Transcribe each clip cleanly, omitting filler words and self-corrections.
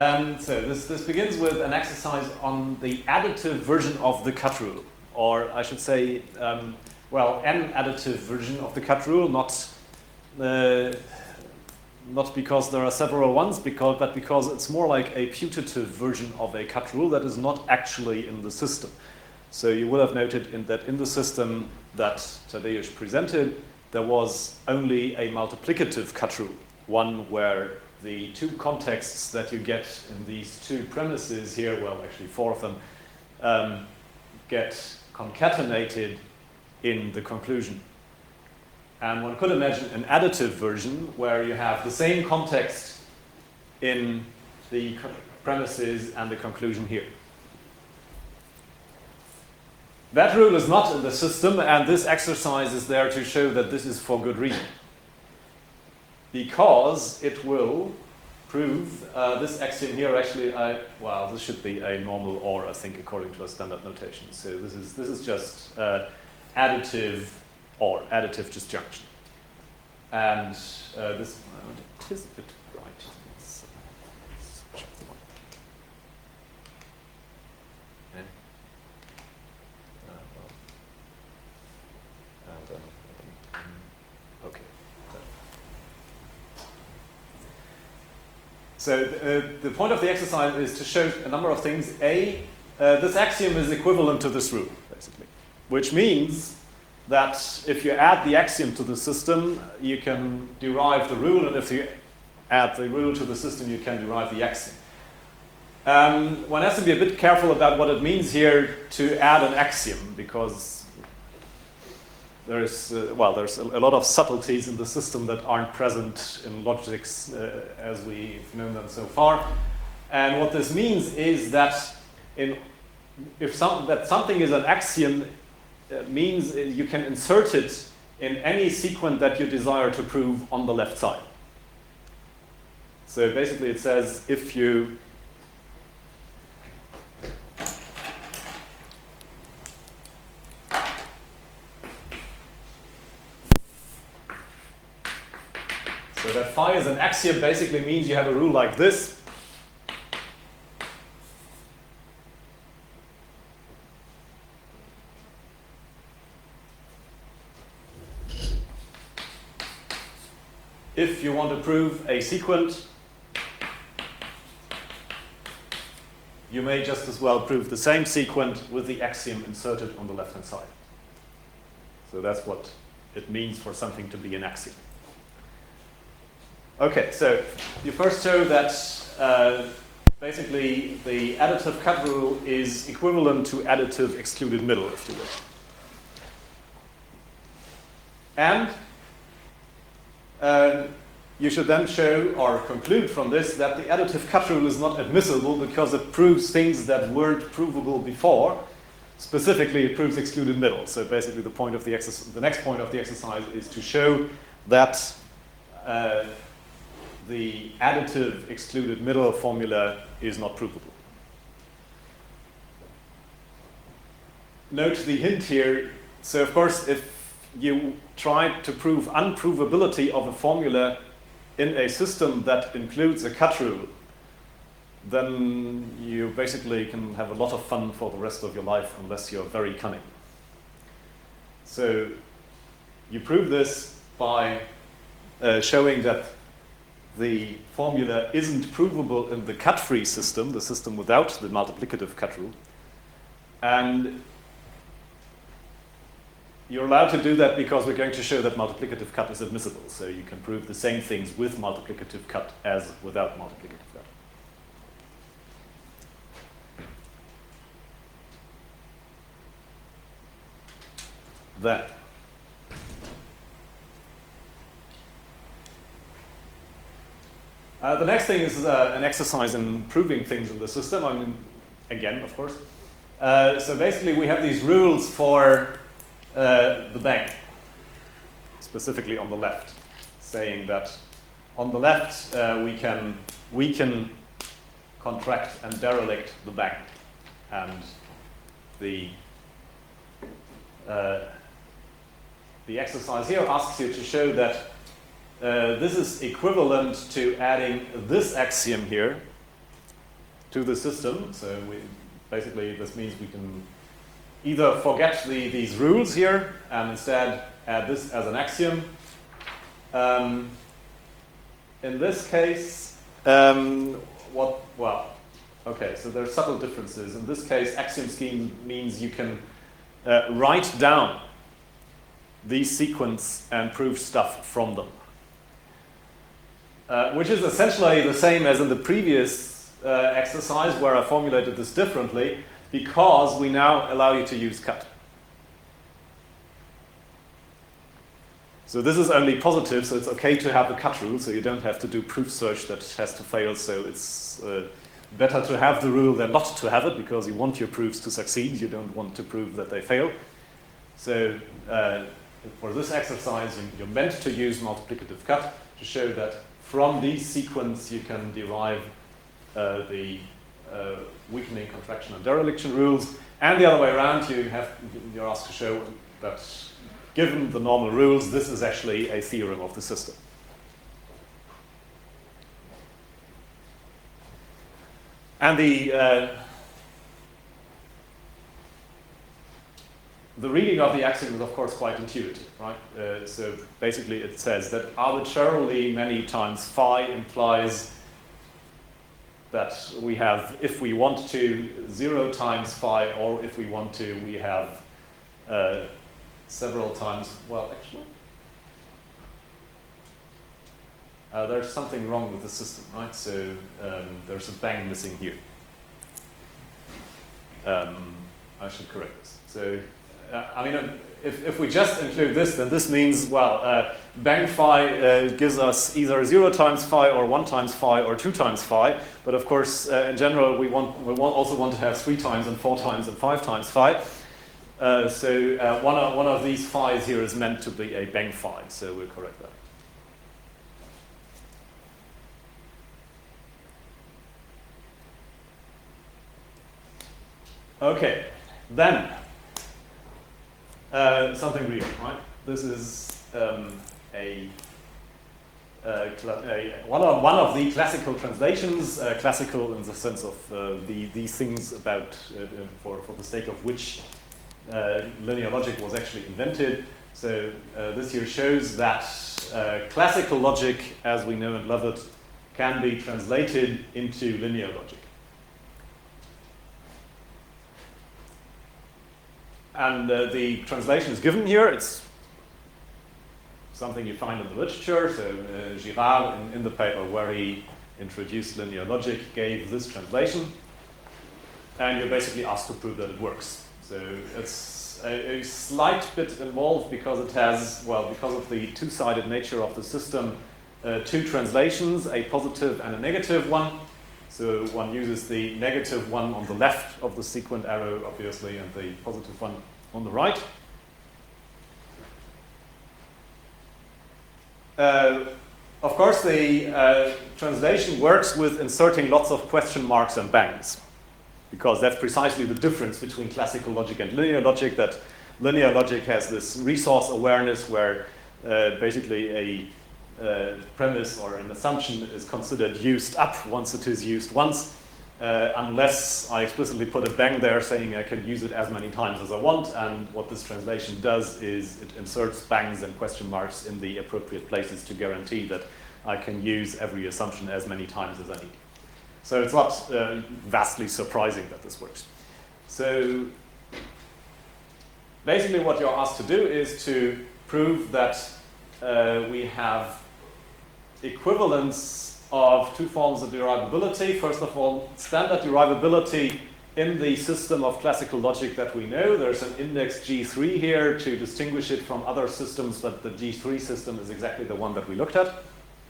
So this begins with an exercise on the additive version of the cut rule, or I should say, an additive version of the cut rule, not because there are several ones, but because it's more like a putative version of a cut rule that is not actually in the system. So you will have noted that in the system that Tadeusz presented, there was only a multiplicative cut rule, one where the two contexts that you get in these two premises here, well, actually four of them, get concatenated in the conclusion. And one could imagine an additive version where you have the same context in the premises and the conclusion here. That rule is not in the system, and this exercise is there to show that this is for good reason. Because it will prove this axiom here. Actually, this should be a normal OR, I think, according to a standard notation. So this is just additive OR, additive disjunction. And this it is a bit bright. Okay. So the point of the exercise is to show a number of things. This axiom is equivalent to this rule, basically, which means that if you add the axiom to the system, you can derive the rule, and if you add the rule to the system, you can derive the axiom. One has to be a bit careful about what it means here to add an axiom, because there's a lot of subtleties in the system that aren't present in logics as we've known them so far. And what this means is that something is an axiom means you can insert it in any sequence that you desire to prove on the left side. So basically it says if you So that phi is an axiom basically means you have a rule like this. If you want to prove a sequent, you may just as well prove the same sequent with the axiom inserted on the left-hand side. So that's what it means for something to be an axiom. Okay, so you first show that basically the additive cut rule is equivalent to additive excluded middle, if you will. And you should then show or conclude from this that the additive cut rule is not admissible because it proves things that weren't provable before. Specifically, it proves excluded middle. So basically the next point of the exercise is to show that the additive excluded middle formula is not provable. Note the hint here. So of course, if you try to prove unprovability of a formula in a system that includes a cut rule, then you basically can have a lot of fun for the rest of your life unless you're very cunning. So you prove this by showing that the formula isn't provable in the cut-free system, the system without the multiplicative cut rule. And you're allowed to do that because we're going to show that multiplicative cut is admissible. So you can prove the same things with multiplicative cut as without multiplicative cut. Then, the next thing is an exercise in proving things in the system. I mean, again, of course. So basically, we have these rules for the bank, specifically on the left, saying that on the left we can contract and derelict the bank, and the exercise here asks you to show that this is equivalent to adding this axiom here to the system. So basically this means we can either forget these rules here and instead add this as an axiom. In this case, okay, so there are subtle differences. In this case, axiom scheme means you can write down these sequence and prove stuff from them. Which is essentially the same as in the previous exercise where I formulated this differently, because we now allow you to use cut. So this is only positive, so it's okay to have the cut rule, so you don't have to do proof search that has to fail. So it's better to have the rule than not to have it, because you want your proofs to succeed. You don't want to prove that they fail. So for this exercise, you're meant to use multiplicative cut to show that from these sequence you can derive the weakening, contraction, and dereliction rules. And the other way around, you're asked to show that given the normal rules, this is actually a theorem of the system. And the reading of the axiom is, of course, quite intuitive, right? So basically it says that arbitrarily many times phi implies that we have, if we want to, 0 times phi, or if we want to, we have several times, well, actually, there's something wrong with the system, right? So there's a bang missing here. I should correct this. So, I mean, if we just include this, then this means, well, bang phi gives us either 0 times phi, or 1 times phi, or 2 times phi. But of course, in general, we also want to have 3 times, and 4 times, and 5 times phi. So one of these phi's here is meant to be a bang phi, so we'll correct that. Okay, then something real, right? This is one of the classical translations, classical in the sense of these things about for the sake of which linear logic was actually invented. So this here shows that classical logic, as we know and love it, can be translated into linear logic. And the translation is given here. It's something you find in the literature. So Girard, in the paper where he introduced linear logic, gave this translation. And you're basically asked to prove that it works. So it's a slight bit involved because it has, well, because of the two-sided nature of the system, 2 translations, a positive and a negative one. So one uses the negative one on the left of the sequent arrow, obviously, and the positive one on the right. Of course, the translation works with inserting lots of question marks and bangs, because that's precisely the difference between classical logic and linear logic, that linear logic has this resource awareness where basically a premise or an assumption is considered used up once it is used once, unless I explicitly put a bang there saying I can use it as many times as I want. And what this translation does is it inserts bangs and question marks in the appropriate places to guarantee that I can use every assumption as many times as I need. So it's not vastly surprising that this works. So basically what you're asked to do is to prove that we have equivalence of 2 forms of derivability. First of all, standard derivability in the system of classical logic that we know. There's an index G3 here to distinguish it from other systems, but the G3 system is exactly the one that we looked at.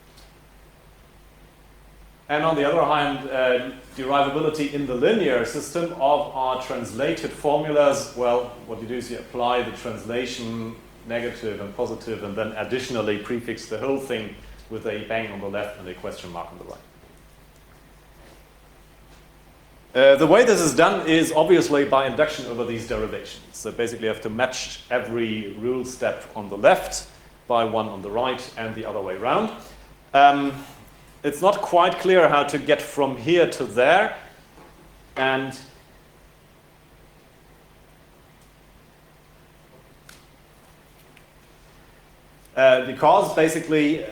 And on the other hand, derivability in the linear system of our translated formulas. Well, what you do is you apply the translation negative and positive, and then additionally prefix the whole thing with a bang on the left and a question mark on the right. The way this is done is obviously by induction over these derivations. So basically you have to match every rule step on the left by one on the right and the other way around. It's not quite clear how to get from here to there. And because basically,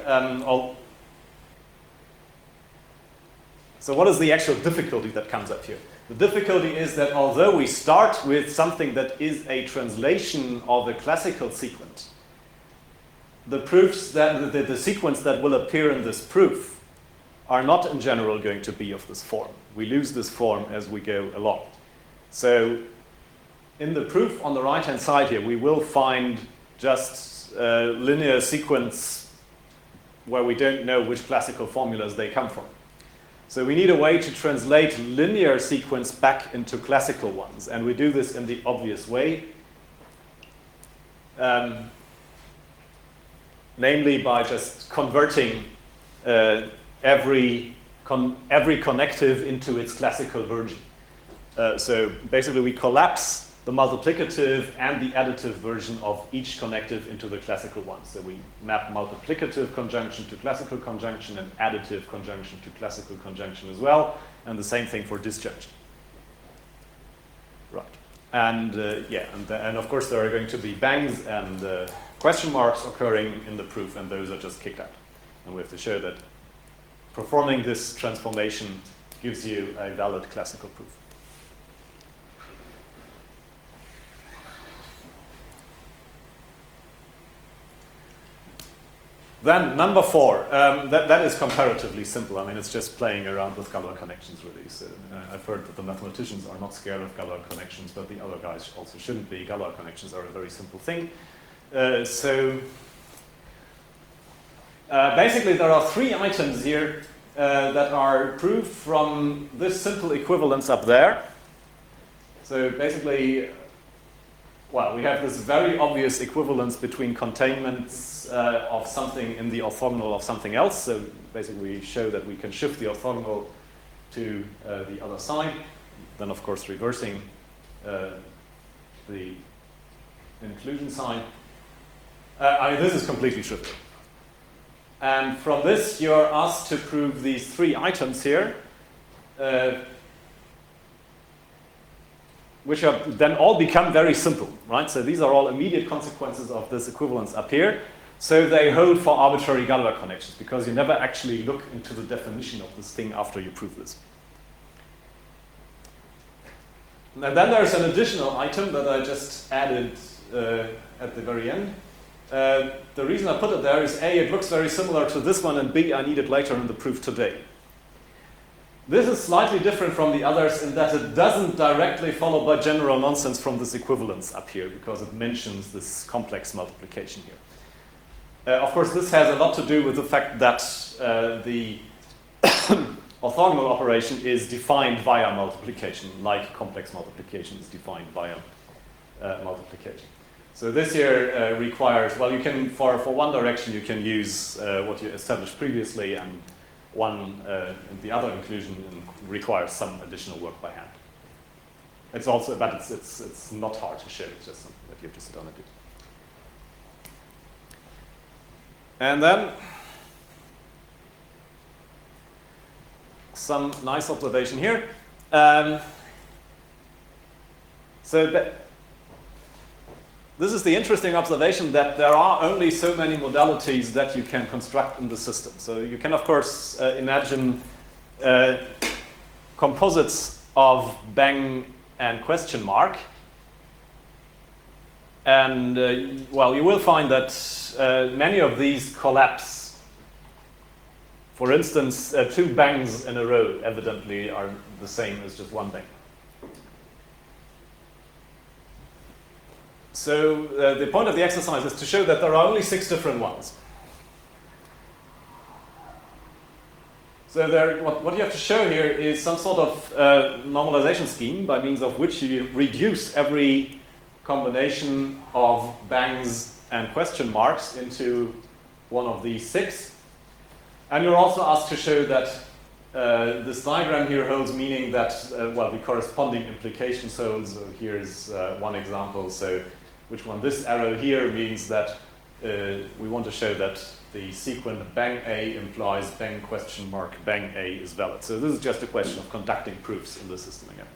so what is the actual difficulty that comes up here? The difficulty is that although we start with something that is a translation of a classical sequence, the proofs that the sequence that will appear in this proof are not in general going to be of this form. We lose this form as we go along. So in the proof on the right-hand side here, we will find just a linear sequence where we don't know which classical formulas they come from. So we need a way to translate linear sequence back into classical ones, and we do this in the obvious way, namely by just converting every connective into its classical version. So basically we collapse the multiplicative and the additive version of each connective into the classical one. So we map multiplicative conjunction to classical conjunction and additive conjunction to classical conjunction as well, and the same thing for disjunction. Right. And and of course there are going to be bangs and question marks occurring in the proof, and those are just kicked out. And we have to show that performing this transformation gives you a valid classical proof. Then number 4, that is comparatively simple. I mean, it's just playing around with Galois connections, really. So I've heard that the mathematicians are not scared of Galois connections, but the other guys also shouldn't be. Galois connections are a very simple thing. Basically, there are 3 items here that are proved from this simple equivalence up there. So basically, well, we have this very obvious equivalence between containments of something in the orthogonal of something else. So basically we show that we can shift the orthogonal to the other side. Then of course reversing the inclusion sign. I mean, this is completely trivial. And from this you're asked to prove these 3 items here, which are then all become very simple, right? So these are all immediate consequences of this equivalence up here. So they hold for arbitrary Galois connections, because you never actually look into the definition of this thing after you prove this. And then there's an additional item that I just added at the very end. The reason I put it there is A, it looks very similar to this one, and B, I need it later in the proof today. This is slightly different from the others in that it doesn't directly follow by general nonsense from this equivalence up here, because it mentions this complex multiplication here. Of course, this has a lot to do with the fact that the orthogonal operation is defined via multiplication, like complex multiplication is defined via multiplication. So this here requires, well, you can, for one direction, you can use what you established previously, and the other inclusion requires some additional work by hand. It's also, but it's not hard to show. It's just something that you have to sit down and do. And then some nice observation here. This is the interesting observation that there are only so many modalities that you can construct in the system. So you can, of course, imagine composites of bang and question mark. And, well, you will find that many of these collapse. For instance, 2 bangs in a row evidently are the same as just 1 bang. So the point of the exercise is to show that there are only 6 different ones. So what you have to show here is some sort of normalization scheme by means of which you reduce every combination of bangs and question marks into one of these 6. And you're also asked to show that this diagram here holds, meaning that, well, the corresponding implications holds. So here's one example. So which one? This arrow here means that we want to show that the sequence bang A implies bang question mark bang A is valid. So this is just a question of conducting proofs in the system again.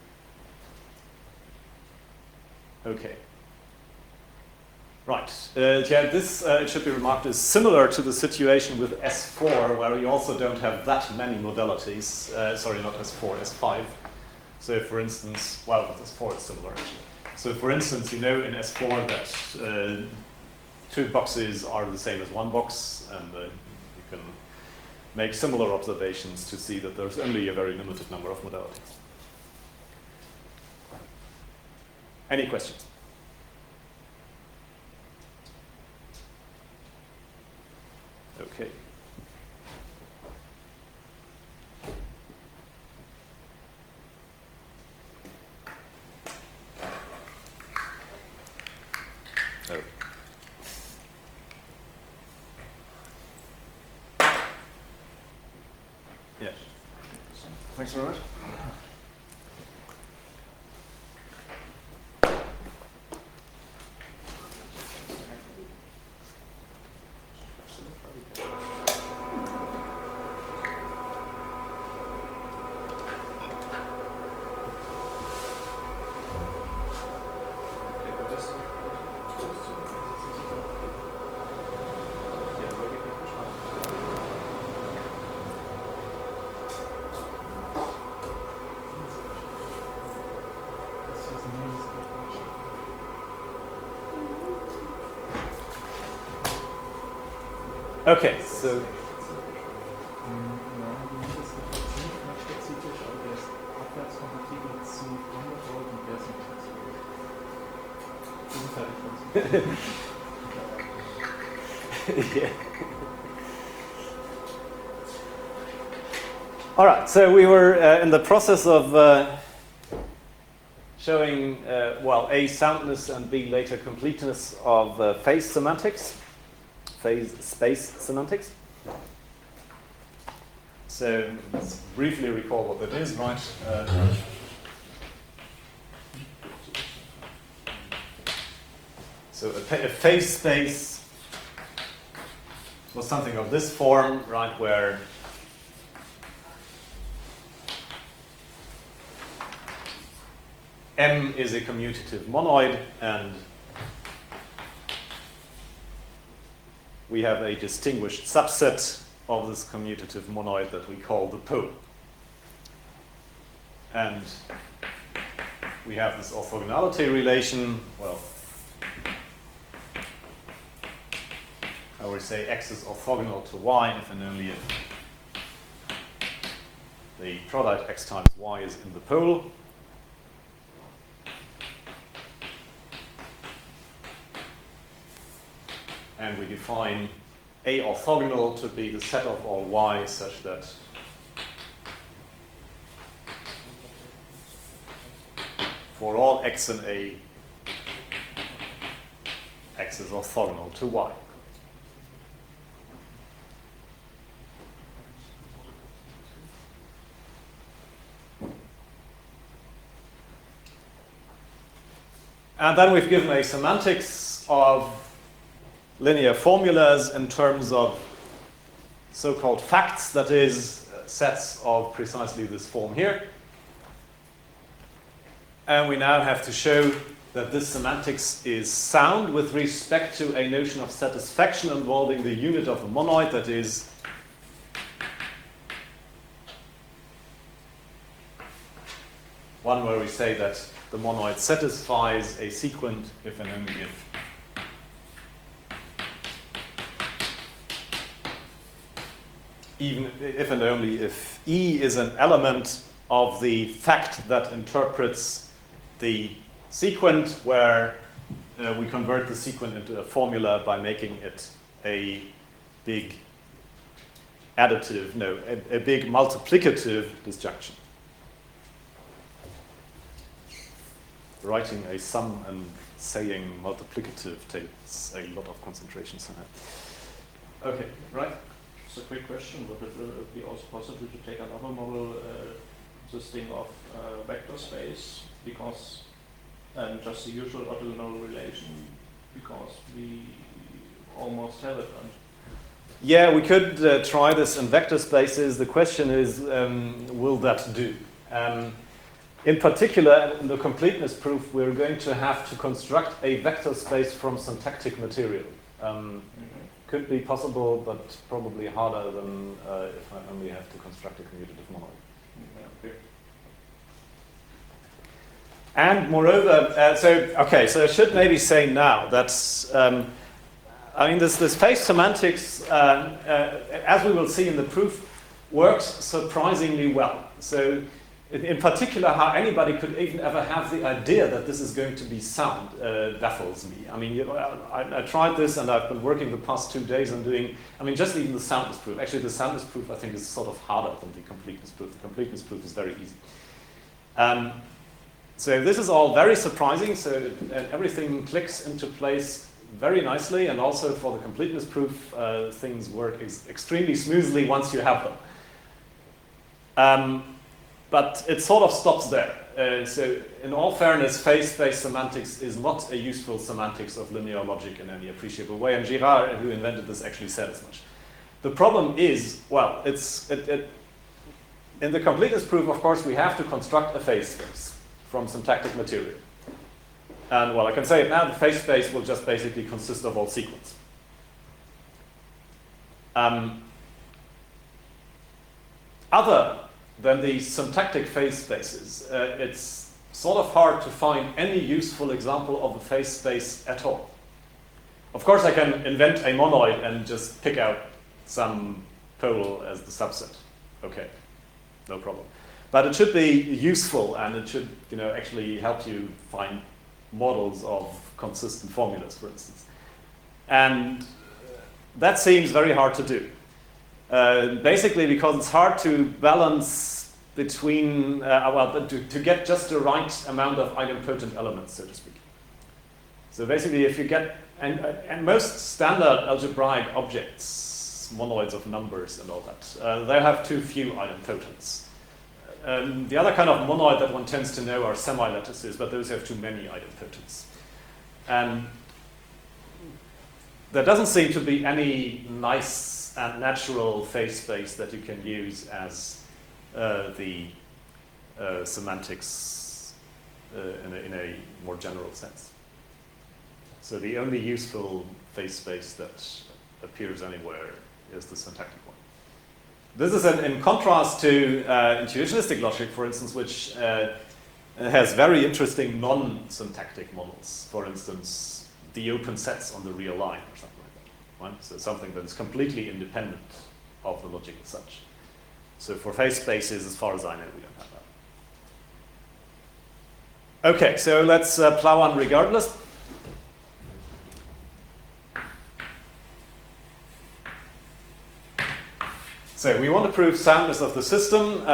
Okay. Right. Yeah, this, it should be remarked, is similar to the situation with S4, where we also don't have that many modalities. Sorry, not S4, S5. So for instance, well, with S4 it's similar actually. So for instance, you know in S4 that 2 boxes are the same as 1 box, and you can make similar observations to see that there's only a very limited number of modalities. Any questions? Okay. Oh. Yes. Thanks very much. Okay, so yeah. All right, so we were in the process of showing, well, A, soundness and B, later completeness of phase semantics, phase space semantics. So let's briefly recall what that is, right? So a phase space was something of this form, right, where M is a commutative monoid, and we have a distinguished subset of this commutative monoid that we call the pole. And we have this orthogonality relation, well, I would say X is orthogonal to Y if and only if the product X times Y is in the pole. And we define A orthogonal to be the set of all Y such that for all X and A, X is orthogonal to Y. And then we've given a semantics of linear formulas in terms of so-called facts, that is, sets of precisely this form here. And we now have to show that this semantics is sound with respect to a notion of satisfaction involving the unit of the monoid, that is, one where we say that the monoid satisfies a sequent if and only if even if and only if E is an element of the fact that interprets the sequent, where we convert the sequent into a formula by making it a big additive, no, a big multiplicative disjunction. Writing a sum and saying multiplicative takes a lot of concentration somehow. Okay, right? It's a quick question. Would it be also possible to take another model consisting of vector space, because just the usual orthogonal relation, because we almost have it, and Yeah, we could try this in vector spaces. The question is, will that do? In particular, in the completeness proof, we're going to have to construct a vector space from syntactic material. Could be possible, but probably harder than if I only have to construct a commutative monoid. Okay. And moreover, so I should maybe say now that I mean, this phase semantics, as we will see in the proof, works surprisingly well. So, in particular, how anybody could even ever have the idea that this is going to be sound baffles me. I mean, I tried this, and I've been working the past 2 days on doing, I mean, just even the soundness proof. Actually, the soundness proof, I think, is sort of harder than the completeness proof. The completeness proof is very easy. So this is all very surprising. So everything clicks into place very nicely, and also for the completeness proof, things work extremely smoothly once you have them. But it sort of stops there. So in all fairness, phase space semantics is not a useful semantics of linear logic in any appreciable way, and Girard, who invented this, actually said as much. The problem is, well, in the completeness proof, of course, we have to construct a phase space from syntactic material. And, well, I can say it now, the phase space will just basically consist of all sequence. Other than the syntactic phase spaces, it's sort of hard to find any useful example of a phase space at all. Of course, I can invent a monoid and just pick out some pole as the subset. Okay, no problem. But it should be useful, and it should, actually help you find models of consistent formulas, for instance. And that seems very hard to do. Basically because it's hard to balance between, to get just the right amount of idempotent elements, so to speak. So basically if you get, and most standard algebraic objects, monoids of numbers and all that, they have too few idempotents. The other kind of monoid that one tends to know are semi-lattices, but those have too many idempotents. And there doesn't seem to be any nice and natural phase space that you can use as the semantics in a more general sense. So the only useful phase space that appears anywhere is the syntactic one. This is in contrast to intuitionistic logic, for instance, which has very interesting non-syntactic models. For instance, the open sets on the real line or something like that. Right? So something that is completely independent of the logic as such. So for phase spaces, as far as I know, we don't have that. Okay, so let's plow on regardless. So we want to prove soundness of the system.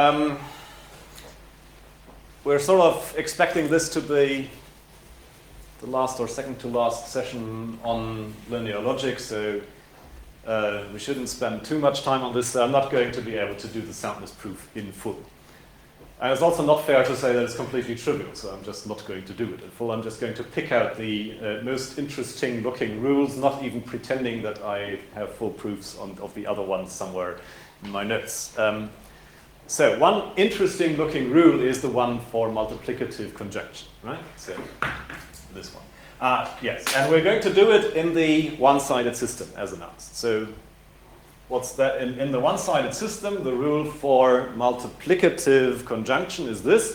We're sort of expecting this to be the last or second to last session on linear logic, so we shouldn't spend too much time on this. I'm not going to be able to do the soundness proof in full. And it's also not fair to say that it's completely trivial, so I'm just not going to do it in full. I'm just going to pick out the most interesting looking rules, not even pretending that I have full proofs of the other ones somewhere in my notes. So one interesting looking rule is the one for multiplicative conjunction, right? So this one. Yes, and we're going to do it in the one-sided system as announced. So what's that? In the one-sided system, the rule for multiplicative conjunction is this.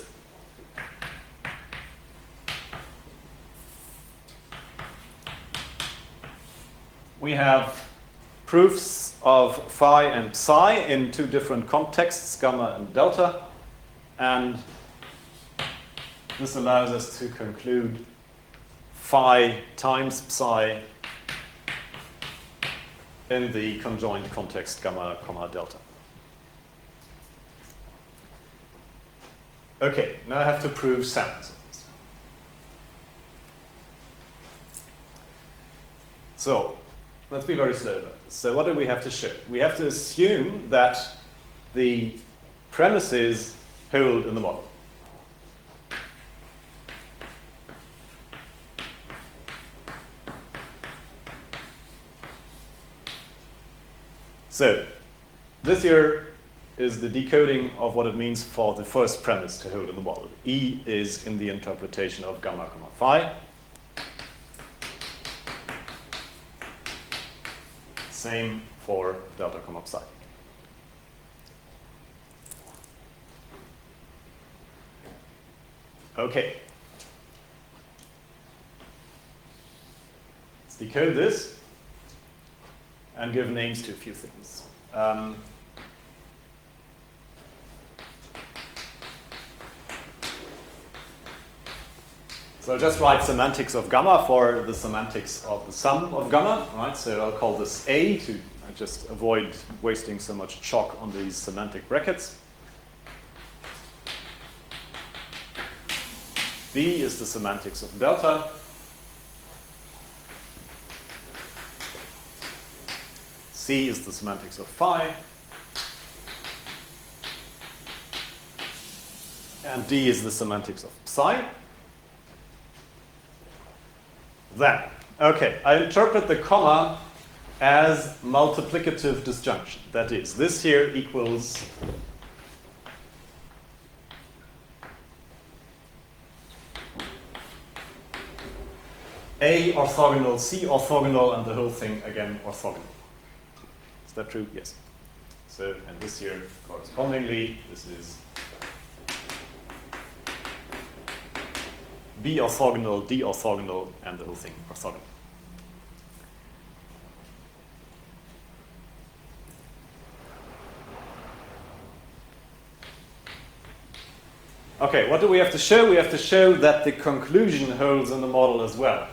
We have proofs of phi and psi in two different contexts, gamma and delta, and this allows us to conclude phi times psi in the conjoined context gamma, comma, delta. Okay, now I have to prove sounds. So, let's be very slow about this. So what do we have to show? We have to assume that the premises hold in the model. So this here is the decoding of what it means for the first premise to hold in the model. E is in the interpretation of gamma comma phi. Same for delta comma psi. Okay. Let's decode this and give names to a few things. So I'll just write semantics of gamma for the semantics of the sum of gamma, right? So I'll call this A to just avoid wasting so much chalk on these semantic brackets. B is the semantics of delta. C is the semantics of phi. And D is the semantics of psi. Then, okay, I interpret the comma as multiplicative disjunction. That is, this here equals A orthogonal, C orthogonal, and the whole thing again orthogonal. Is that true? Yes. So, and this here correspondingly, this is B orthogonal, D orthogonal, and the whole thing orthogonal. Okay, what do we have to show? We have to show that the conclusion holds in the model as well.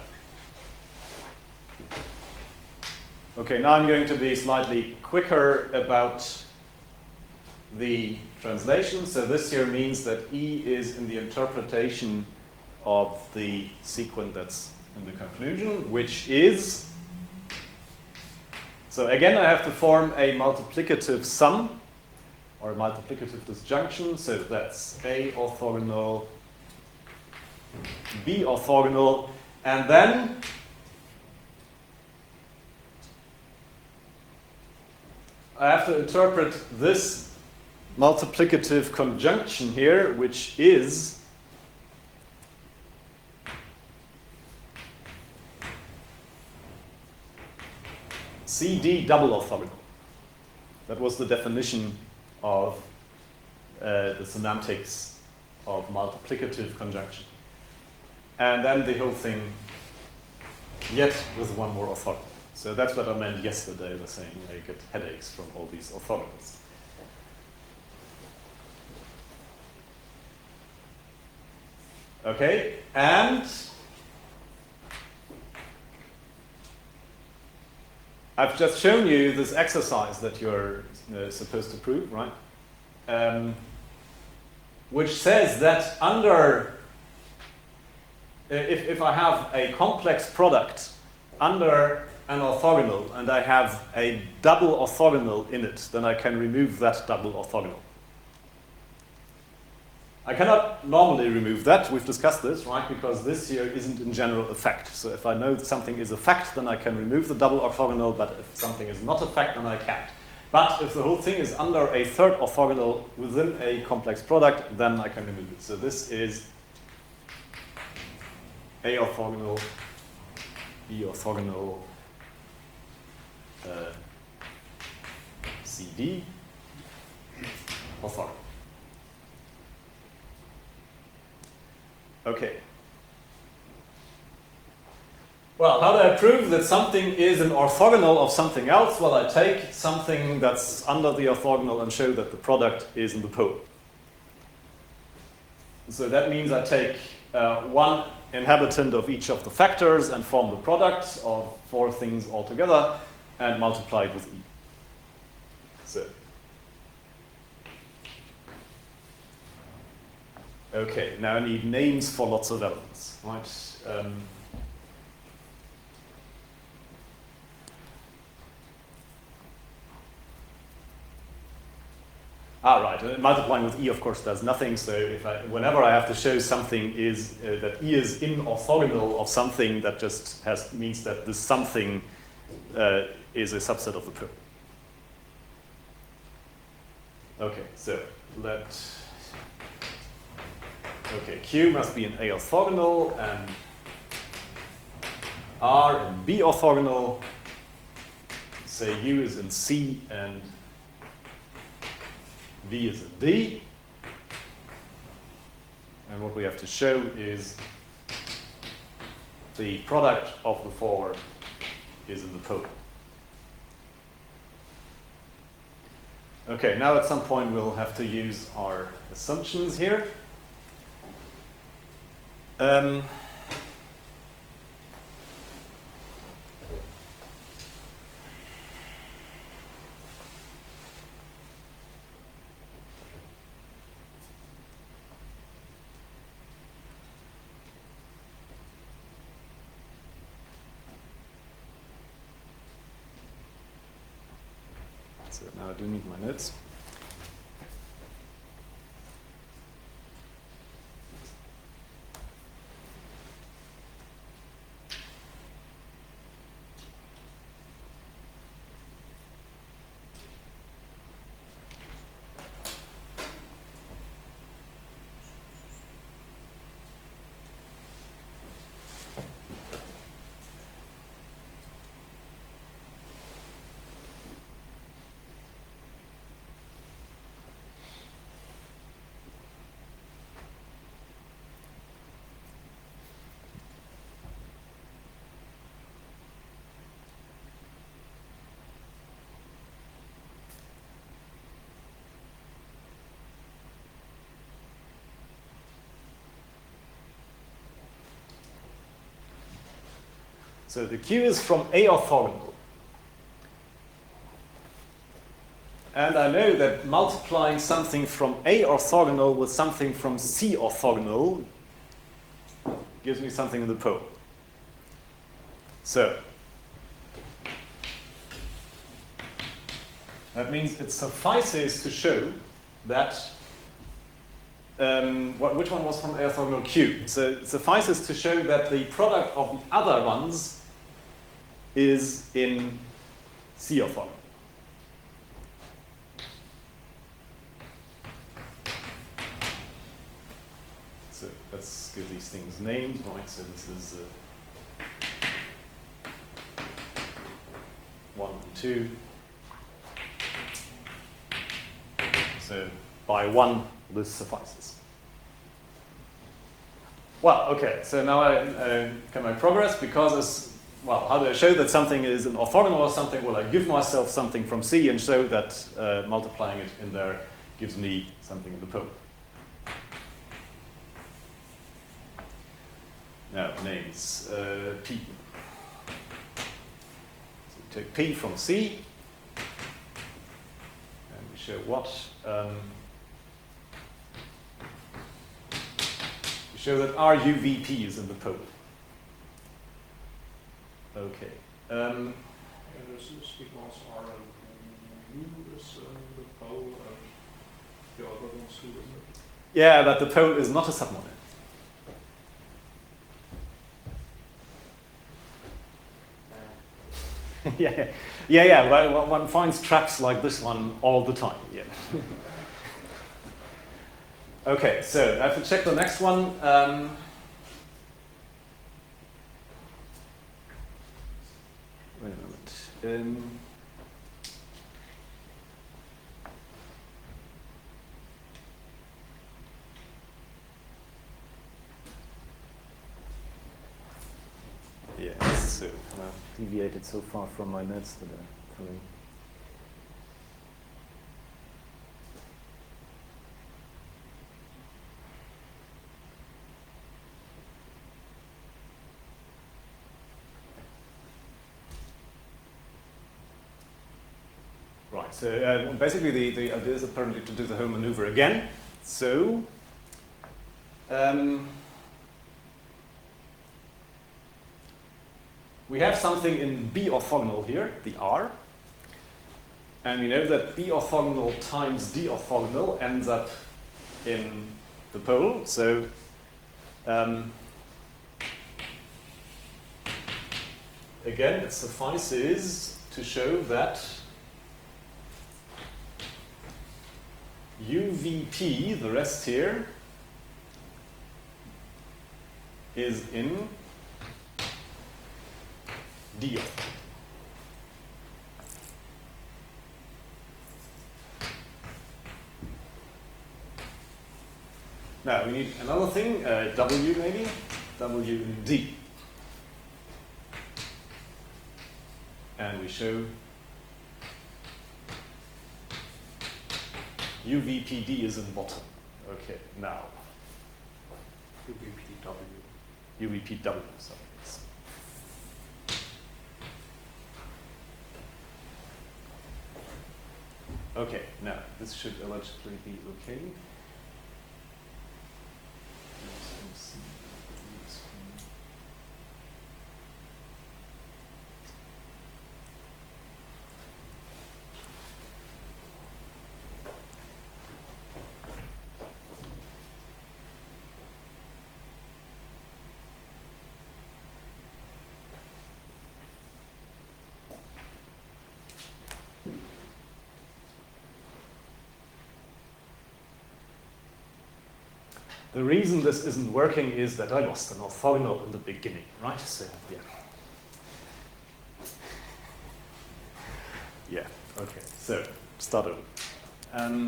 Okay, now I'm going to be slightly quicker about the translation. So this here means that E is in the interpretation of the sequence that's in the conclusion, which is, so again I have to form a multiplicative sum or a multiplicative disjunction. So that's A orthogonal, B orthogonal, and then I have to interpret this multiplicative conjunction here, which is CD double orthogonal. That was the definition of the semantics of multiplicative conjunction. And then the whole thing yet with one more orthogonal. So that's what I meant yesterday by saying I get headaches from all these orthogonals. Okay, and I've just shown you this exercise that you're supposed to prove, right? Which says that under, if I have a complex product under an orthogonal and I have a double orthogonal in it, then I can remove that double orthogonal. I cannot normally remove that, we've discussed this, right? Because this here isn't in general a fact. So if I know that something is a fact, then I can remove the double orthogonal, but if something is not a fact, then I can't. But if the whole thing is under a third orthogonal within a complex product, then I can remove it. So this is A orthogonal, B orthogonal, CD orthogonal. Okay. Well, how do I prove that something is an orthogonal of something else? Well, I take something that's under the orthogonal and show that the product is in the pole. So that means I take one inhabitant of each of the factors and form the product of four things altogether and multiply it with E. So. Okay, now I need names for lots of elements, right? Right. Multiplying with E, of course, does nothing. So whenever I have to show something is that E is in orthogonal of something, that just means that this something is a subset of the pole. Okay, so okay, Q must be an A orthogonal and R in B orthogonal. Say U is in C and V is in D. And what we have to show is the product of the forward is in the pole. Okay, now at some point we'll have to use our assumptions here. So now I do need my notes. So the Q is from A orthogonal. And I know that multiplying something from A orthogonal with something from C orthogonal gives me something in the pole. So that means it suffices to show that which one was from A orthogonal? Q. So it suffices to show that the product of the other ones is in C orthogonal. So let's give these things names, right? So this is 1 and 2. So by 1, this suffices. Well, okay, so now I can make progress because well, how do I show that something is an orthogonal or something? Well, I give myself something from C and show that multiplying it in there gives me something in the pole. Now, names. P. So we take P from C, and we show what? We show that RUVP is in the pole. Okay. And this is because R and U is the pole and the other ones too, isn't it? Yeah, but the pole is not a submodel. Yeah. Well, one finds traps like this one all the time. Yeah. Okay, so I have to check the next one. Wait a moment. Yes, so I've deviated so far from my notes that I'm coming. Right, so basically the idea is apparently to do the whole maneuver again. So, we have something in B orthogonal here, the R. And we know that B orthogonal times D orthogonal ends up in the pole. So, again, it suffices to show that UVP, the rest here, is in D. Now we need another thing, W maybe, W in D. And we show UVPD is in bottom. Okay, now. UVPW, sorry. Okay, now this should logically be okay. The reason this isn't working is that I lost an orthogonal in the beginning, right? So, yeah. Yeah, okay, so start over.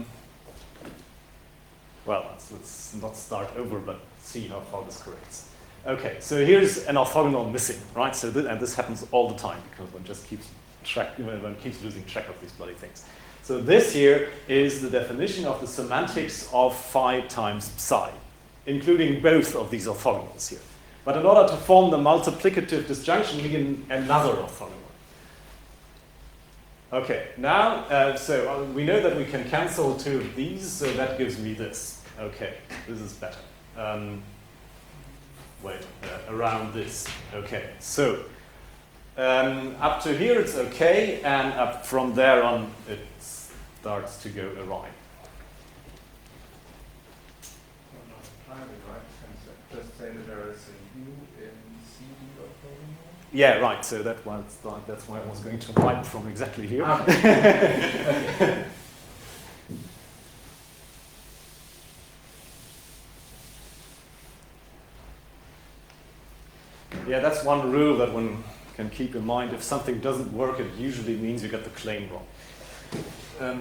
Well, let's not start over, but see how far this corrects. Okay, so here's an orthogonal missing, right? So and this happens all the time because one just keeps losing track of these bloody things. So this here is the definition of the semantics of phi times psi, including both of these orthogonals here. But in order to form the multiplicative disjunction, we need another orthogonal. Okay, now, we know that we can cancel two of these, so that gives me this. Okay, this is better. Around this. Okay, so up to here it's okay, and up from there on it starts to go awry. Just say that there is a U in CD orthogonal? Yeah, right. So that's why I was going to write from exactly here. Yeah, that's one rule that one can keep in mind. If something doesn't work, it usually means you get the claim wrong.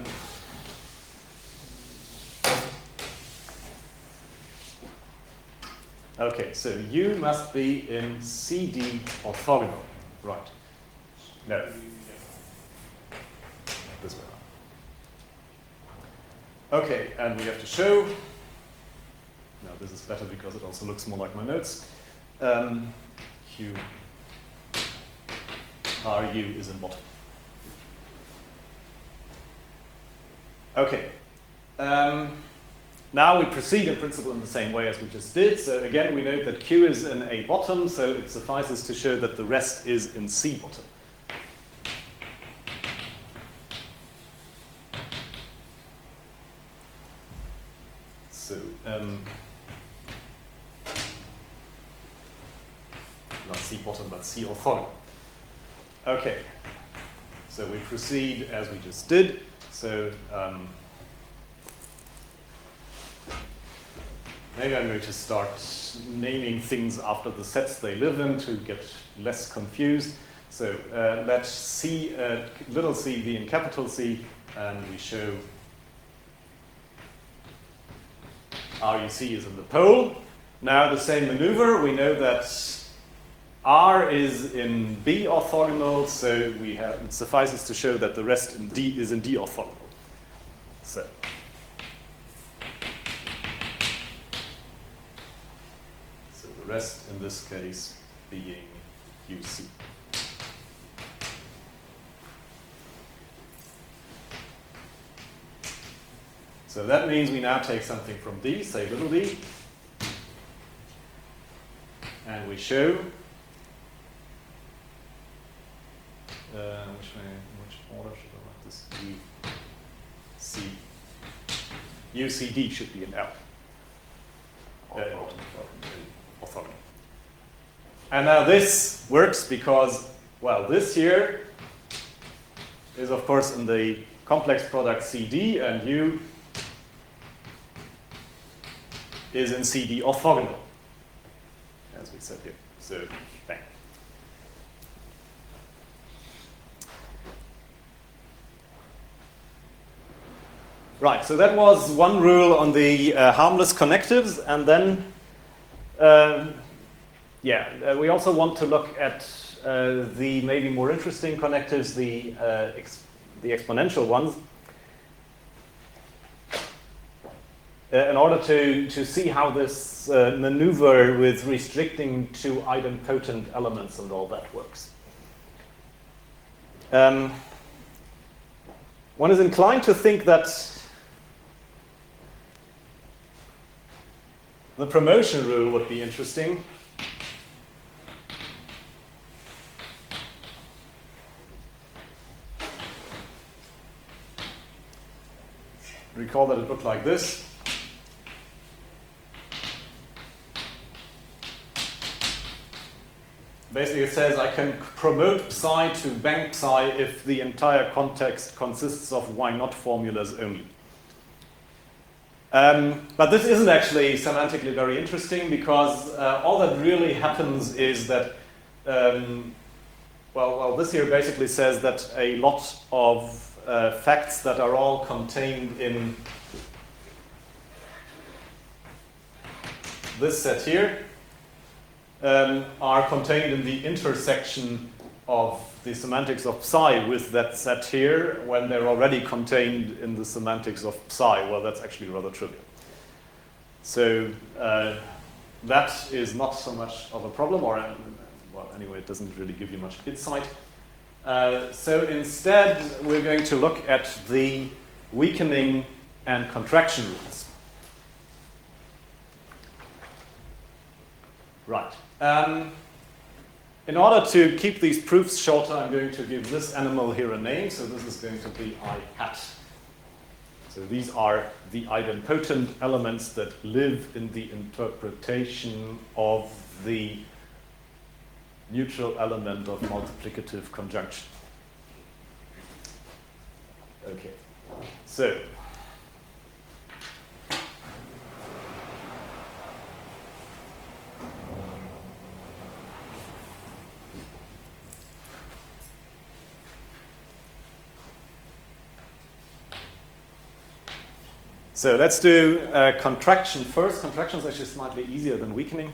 Okay, so U must be in CD orthogonal, right? No. This way around. Okay, and we have to show. Now this is better because it also looks more like my notes. Q RU is in bottom. Okay. Now we proceed in principle in the same way as we just did. So again, we note that Q is in A bottom, so it suffices to show that the rest is in C bottom. So, not C bottom, but C orthogonal. Okay. So we proceed as we just did. So, maybe I'm going to start naming things after the sets they live in to get less confused. So let C, little c be in capital C, and we show RUC is in the pole. Now the same maneuver, we know that R is in B orthogonal, so it suffices to show that the rest in D is in D orthogonal. So. The rest in this case being UC. So that means we now take something from D, say little d, and we show which order should I write this? UC. UCD should be an L. Orthogonal. And now this works because, well, this here is of course in the complex product CD, and U is in CD orthogonal, as we said here. So, bang. Right, so that was one rule on the harmless connectives, and then, we also want to look at the maybe more interesting connectives, the exponential ones, in order to see how this maneuver with restricting to idempotent elements and all that works. One is inclined to think that the promotion rule would be interesting. Recall that it looked like this. Basically, it says I can promote psi to bank psi if the entire context consists of why-not formulas only. But this isn't actually semantically very interesting, because all that really happens is that, this here basically says that a lot of facts that are all contained in this set here are contained in the intersection of the semantics of psi with that set here when they're already contained in the semantics of psi. Well, that's actually rather trivial. So that is not so much of a problem, or anyway, it doesn't really give you much insight. So instead, we're going to look at the weakening and contraction rules. Right. In order to keep these proofs shorter, I'm going to give this animal here a name. So this is going to be I hat. So these are the idempotent elements that live in the interpretation of the neutral element of multiplicative conjunction. Okay. So let's do contraction first. Contraction is actually slightly easier than weakening.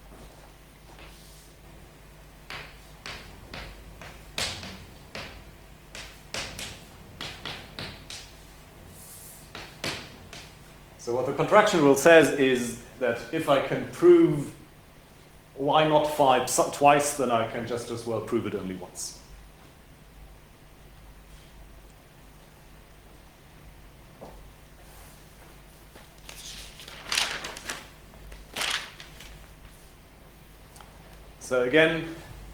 So what the contraction rule says is that if I can prove why not phi twice, then I can just as well prove it only once. So again,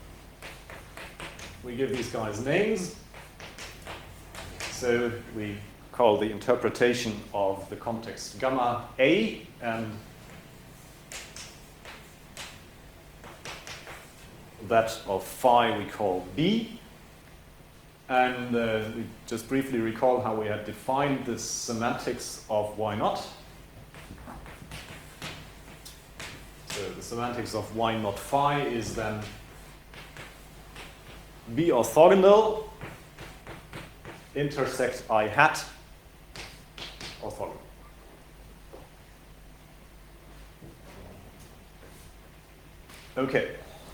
we give these guys names. So we call the interpretation of the context gamma A, and that of phi we call B. And we just briefly recall how we had defined this semantics of why not. So the semantics of why not phi is then B orthogonal intersect I hat orthogonal. Okay.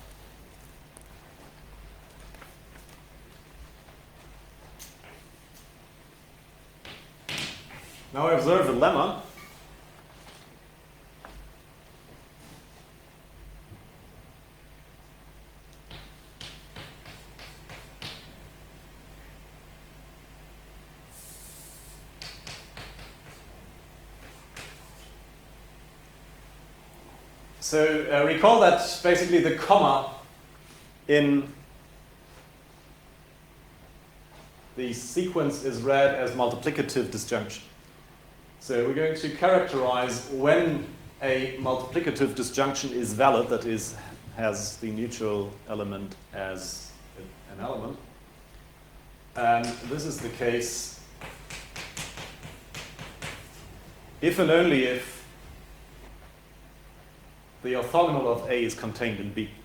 Now I observe a lemma. So recall that basically the comma in the sequence is read as multiplicative disjunction. So we're going to characterize when a multiplicative disjunction is valid, that is, has the neutral element as an element. And this is the case if and only if the orthogonal of A is contained in B.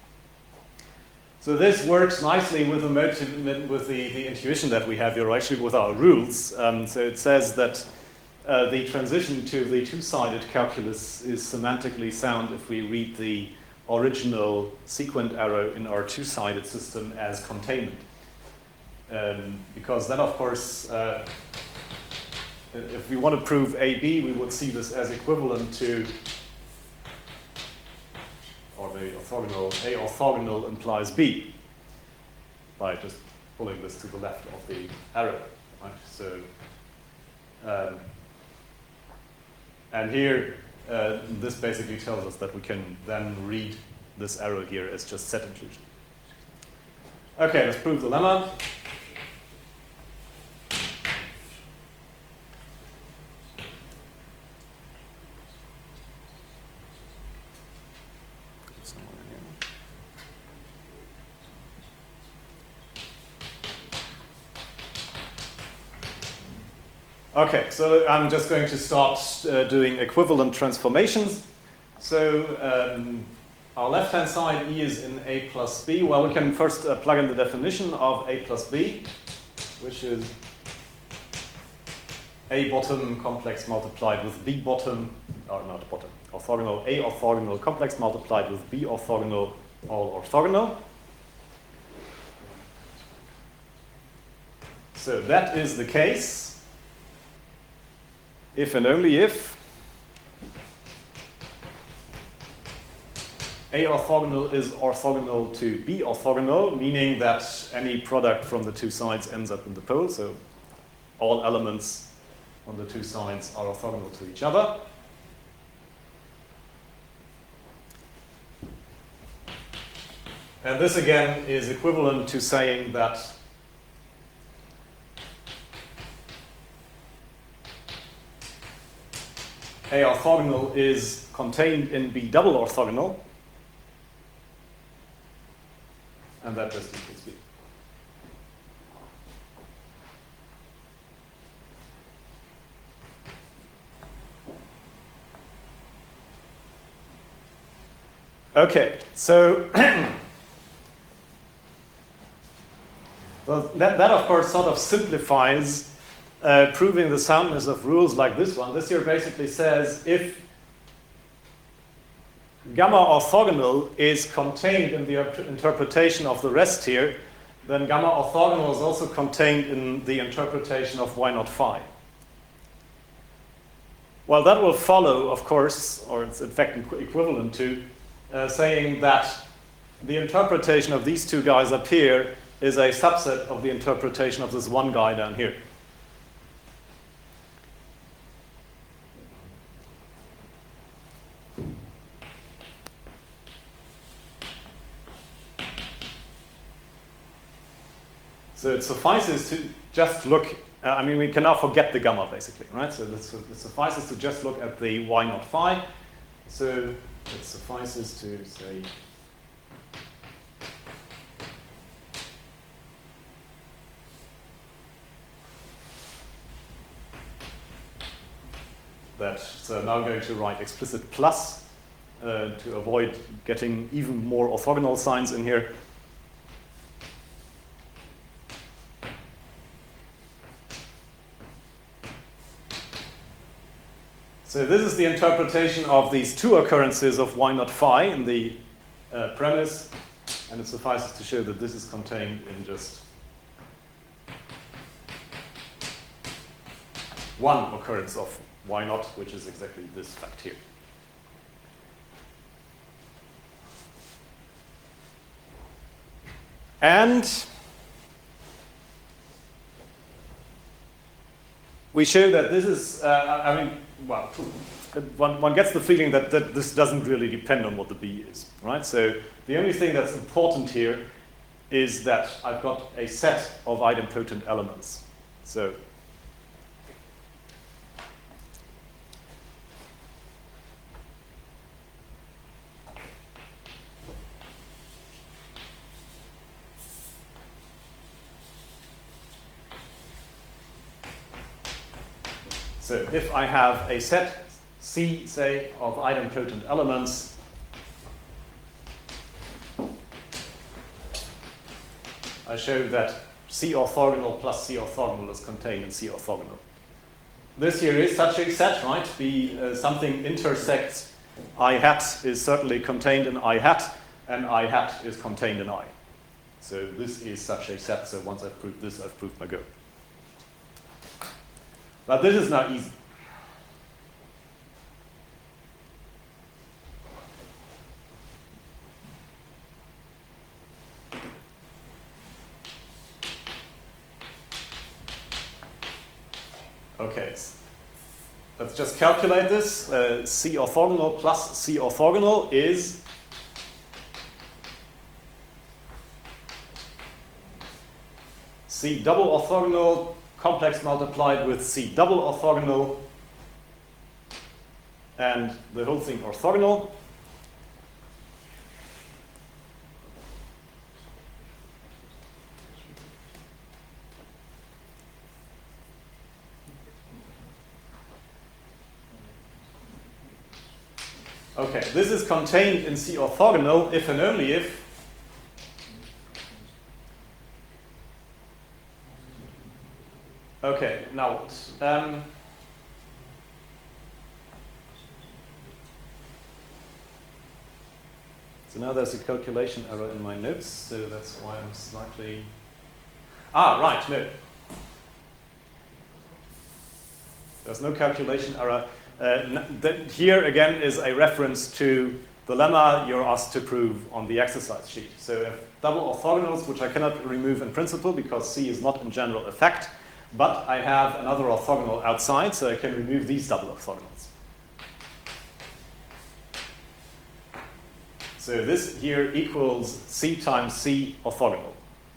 So this works nicely with the intuition that we have here, actually with our rules. So it says that the transition to the two-sided calculus is semantically sound if we read the original sequent arrow in our two-sided system as containment. Because then, of course, if we want to prove AB, we would see this as equivalent to, or the orthogonal, A orthogonal implies B, by just pulling this to the left of the arrow, right? So, and here, this basically tells us that we can then read this arrow here as just set inclusion. Okay, let's prove the lemma. Okay, so I'm just going to start doing equivalent transformations. So our left-hand side, E is in A plus B. Well, we can first plug in the definition of A plus B, which is A bottom complex multiplied with B bottom, or not bottom, orthogonal, A orthogonal complex multiplied with B orthogonal, all orthogonal. So that is the case if and only if A orthogonal is orthogonal to B orthogonal, meaning that any product from the two sides ends up in the pole, so all elements on the two sides are orthogonal to each other. And this again is equivalent to saying that A orthogonal is contained in B double orthogonal, and that just equals B. Okay, so well, that of course sort of simplifies proving the soundness of rules like this one. This here basically says if gamma orthogonal is contained in the interpretation of the rest here, then gamma orthogonal is also contained in the interpretation of y naught phi. Well, that will follow, of course, or it's in fact equivalent to saying that the interpretation of these two guys up here is a subset of the interpretation of this one guy down here. So it suffices to just look, I mean, we can now forget the gamma, basically, right? So it suffices to just look at the y naught phi. So it suffices to say that, so now I'm going to write explicit plus to avoid getting even more orthogonal signs in here. So this is the interpretation of these two occurrences of y naught phi in the premise, and it suffices to show that this is contained in just one occurrence of y naught, which is exactly this fact here. And we show that this is, well, one gets the feeling that this doesn't really depend on what the B is, right? So the only thing that's important here is that I've got a set of idempotent elements. So if I have a set C, say, of idempotent elements, I show that C orthogonal plus C orthogonal is contained in C orthogonal. This here is such a set, right? Something intersects I hat is certainly contained in I hat, and I hat is contained in I. So this is such a set, so once I've proved this, I've proved my go. But this is not easy. Okay, let's just calculate this. C orthogonal plus C orthogonal is C double orthogonal complex multiplied with C double orthogonal and the whole thing orthogonal. Okay, this is contained in C orthogonal if and only if okay, now what? So now there's a calculation error in my notes, so that's why I'm slightly... right, no. There's no calculation error. Here again is a reference to the lemma you're asked to prove on the exercise sheet. So if double orthogonals, which I cannot remove in principle because C is not in general a fact, but I have another orthogonal outside, so I can remove these double orthogonals. So this here equals C times C orthogonal.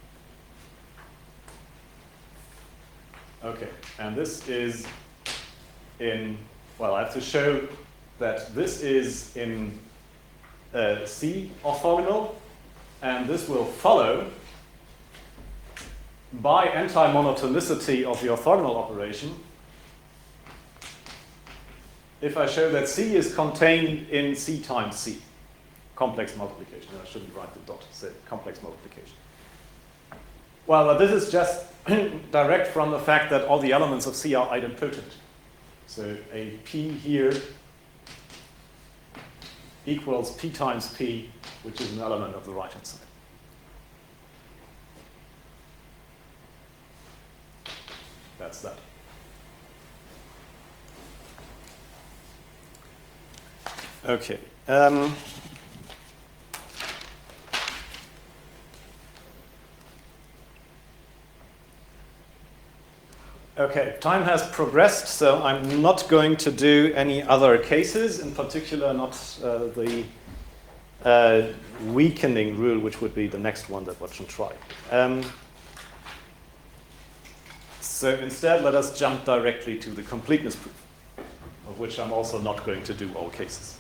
Okay, and this is in, well, I have to show that this is in C orthogonal, and this will follow by anti-monotonicity of the orthogonal operation if I show that C is contained in C times C, complex multiplication. I shouldn't write the dot, say complex multiplication. Well, this is just direct from the fact that all the elements of C are idempotent. So a P here equals P times P, which is an element of the right-hand side. That's that. Okay. Okay, time has progressed, so I'm not going to do any other cases, in particular not the weakening rule, which would be the next one that one should try. So instead, let us jump directly to the completeness proof, of which I'm also not going to do all cases.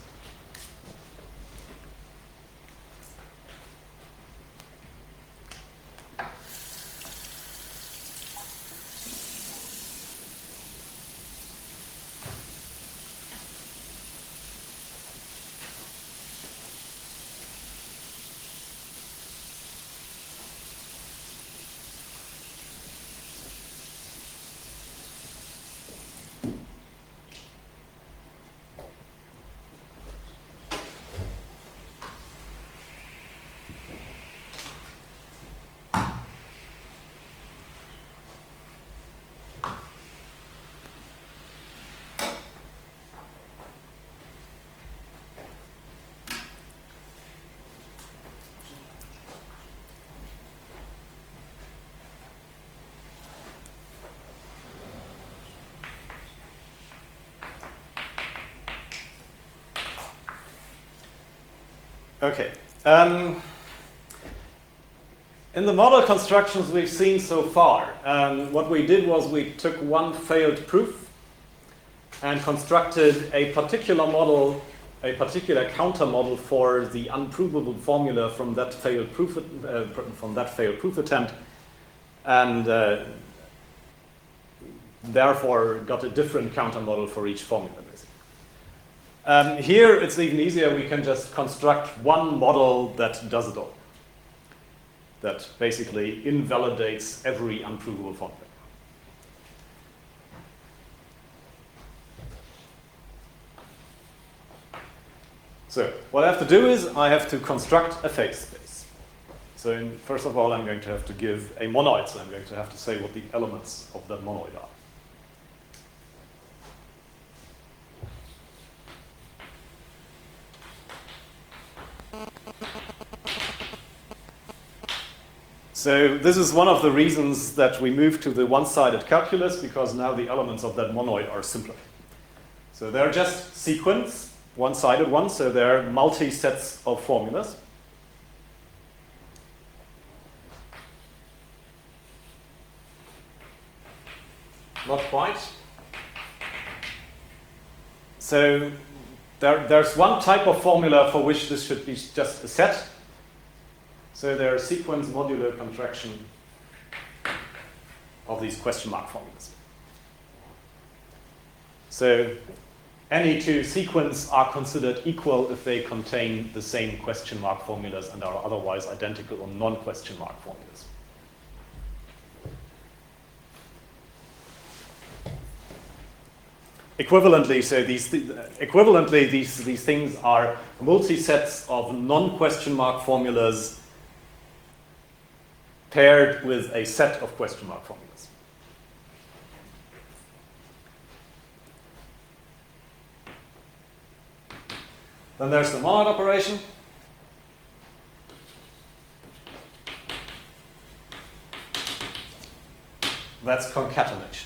Okay. In the model constructions we've seen so far, what we did was we took one failed proof and constructed a particular model, a particular counter model for the unprovable formula from that failed proof attempt, and therefore got a different counter model for each formula, basically. Here it's even easier. We can just construct one model that does it all. that basically invalidates every unprovable formula. So what I have to do is I have to construct a phase space. So first of all, I'm going to have to give a monoid. So I'm going to have to say what the elements of that monoid are. So this is one of the reasons that we moved to the one-sided calculus, because now the elements of that monoid are simpler. So they're just sequence, one-sided ones, so they're multi-sets of formulas. Not quite. So there's one type of formula for which this should be just a set. So they're sequence modulo contraction of these question mark formulas. So any two sequences are considered equal if they contain the same question mark formulas and are otherwise identical or non-question mark formulas. Equivalently, these things are multi-sets of non-question mark formulas paired with a set of question mark formulas. Then there's the monoid operation. That's concatenation.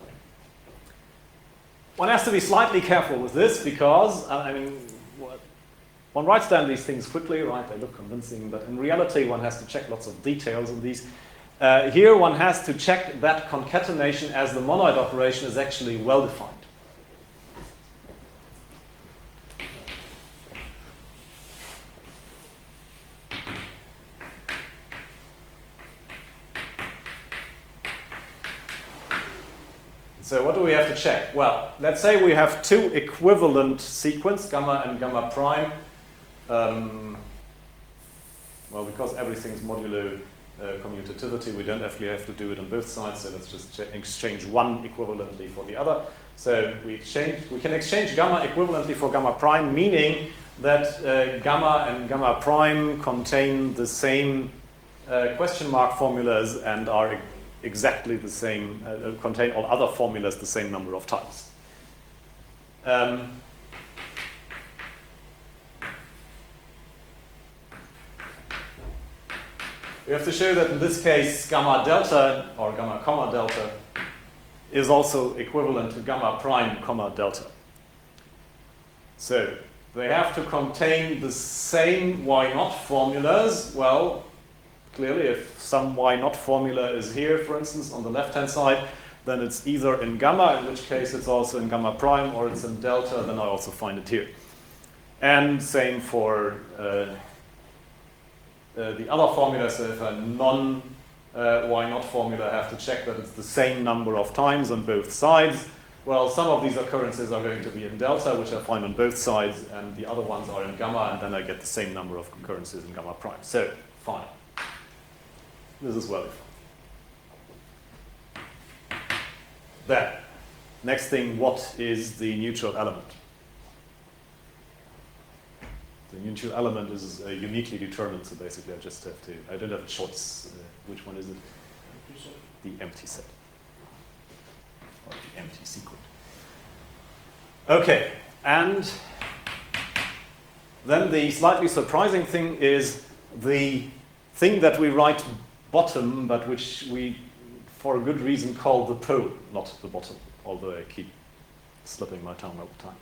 One has to be slightly careful with this because, one writes down these things quickly, right? They look convincing, but in reality one has to check lots of details in these. Here one has to check that concatenation as the monoid operation is actually well defined. So what do we have to check? Well, let's say we have two equivalent sequences, gamma and gamma prime. Well, because everything's modulo commutativity, we don't actually have to do it on both sides, so let's just exchange one equivalently for the other. So we can exchange gamma equivalently for gamma prime, meaning that gamma and gamma prime contain the same question mark formulas and are exactly the same, contain all other formulas the same number of times. We have to show that in this case gamma delta or gamma comma delta is also equivalent to gamma prime comma delta. So they have to contain the same y naught formulas. Well, clearly if some y naught formula is here, for instance, on the left-hand side, then it's either in gamma, in which case it's also in gamma prime, or it's in delta, then I also find it here. And same for the other formulas. So if a non-y naught formula, I have to check that it's the same number of times on both sides. Well, some of these occurrences are going to be in delta, which I find on both sides, and the other ones are in gamma, and then I get the same number of occurrences in gamma prime. So, fine. This is well defined. Then, next thing, what is the neutral element? The neutral element is uniquely determined, so basically I just have to, I don't have a choice. Which one is it? The empty set. Or the empty sequence. Okay, and then the slightly surprising thing is the thing that we write bottom, but which we, for a good reason, call the pole, not the bottom, although I keep slipping my tongue all the time.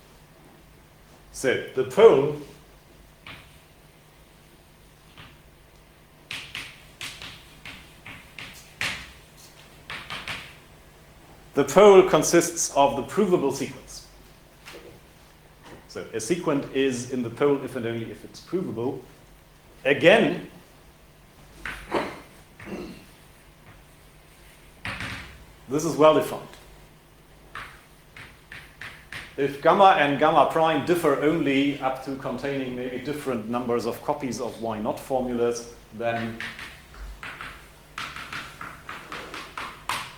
So, the pole consists of the provable sequence. So, a sequence is in the pole if and only if it's provable. Again, this is well defined. If gamma and gamma prime differ only up to containing maybe different numbers of copies of y naught formulas, then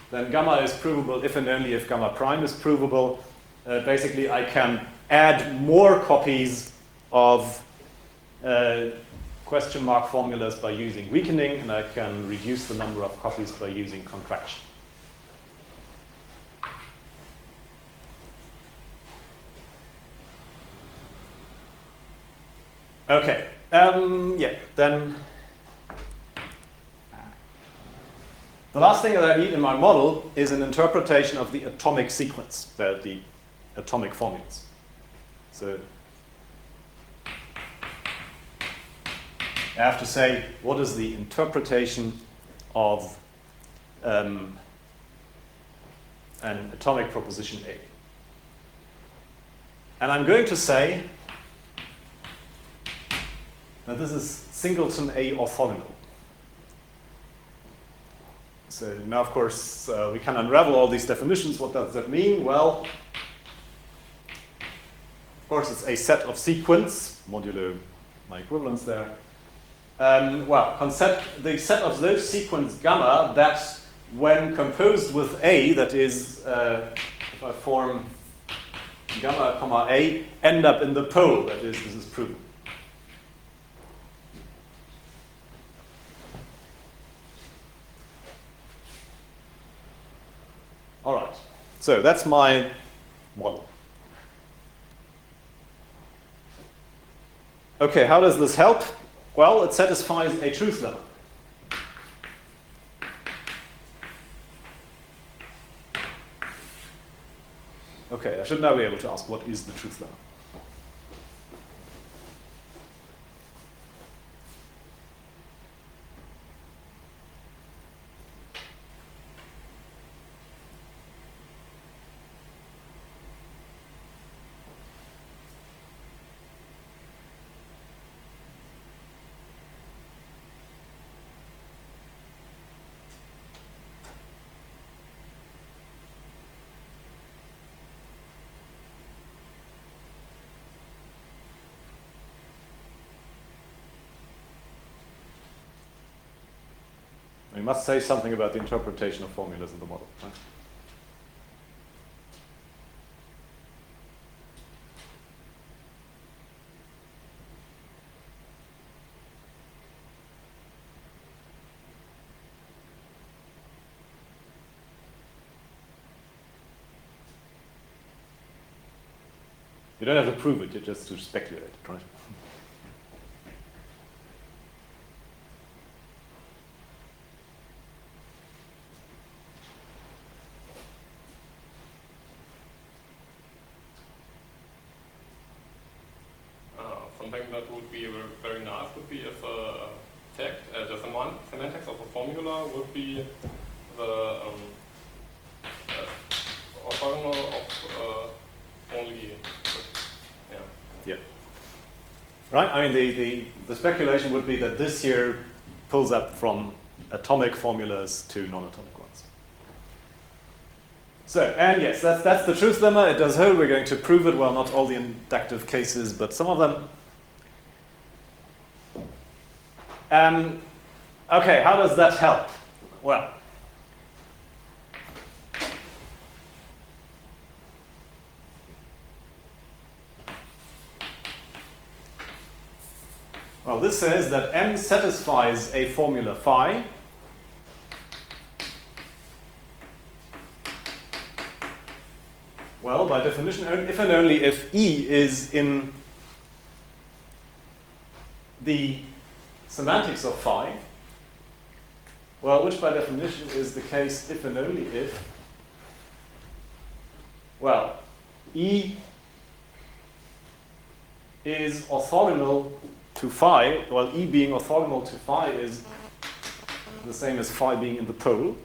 then gamma is provable if and only if gamma prime is provable. Basically, I can add more copies of question mark formulas by using weakening, and I can reduce the number of copies by using contraction. Okay, yeah, then the last thing that I need in my model is an interpretation of the atomic sequence, the atomic formulas. So I have to say, what is the interpretation of an atomic proposition A? And I'm going to say that this is singleton A orthogonal. So now, of course, we can unravel all these definitions. What does that mean? Well, of course, it's a set of sequence, modulo my equivalence there. Well, the set of those sequence gamma that, when composed with A, that is, if I form gamma comma A, end up in the pole, that is, this is proven. All right, so that's my model. Okay, how does this help? Well, it satisfies a truth lemma. Okay, I should now be able to ask, what is the truth lemma? We must say something about the interpretation of formulas in the model. Right? You don't have to prove it, you just to speculate, right? Something that would be very nice would be if the semantics of a formula would be the orthogonal of only. Yeah. Right. I mean, the speculation would be that this here pulls up from atomic formulas to non-atomic ones. So, and yes, that's the truth lemma. It does hold. We're going to prove it. Well, not all the inductive cases, but some of them. Okay, how does that help? Well, this says that M satisfies a formula phi well, by definition, if and only if E is in the semantics of phi, well, which by definition is the case if and only if, well, E is orthogonal to phi, well, E being orthogonal to phi is the same as phi being in the pole,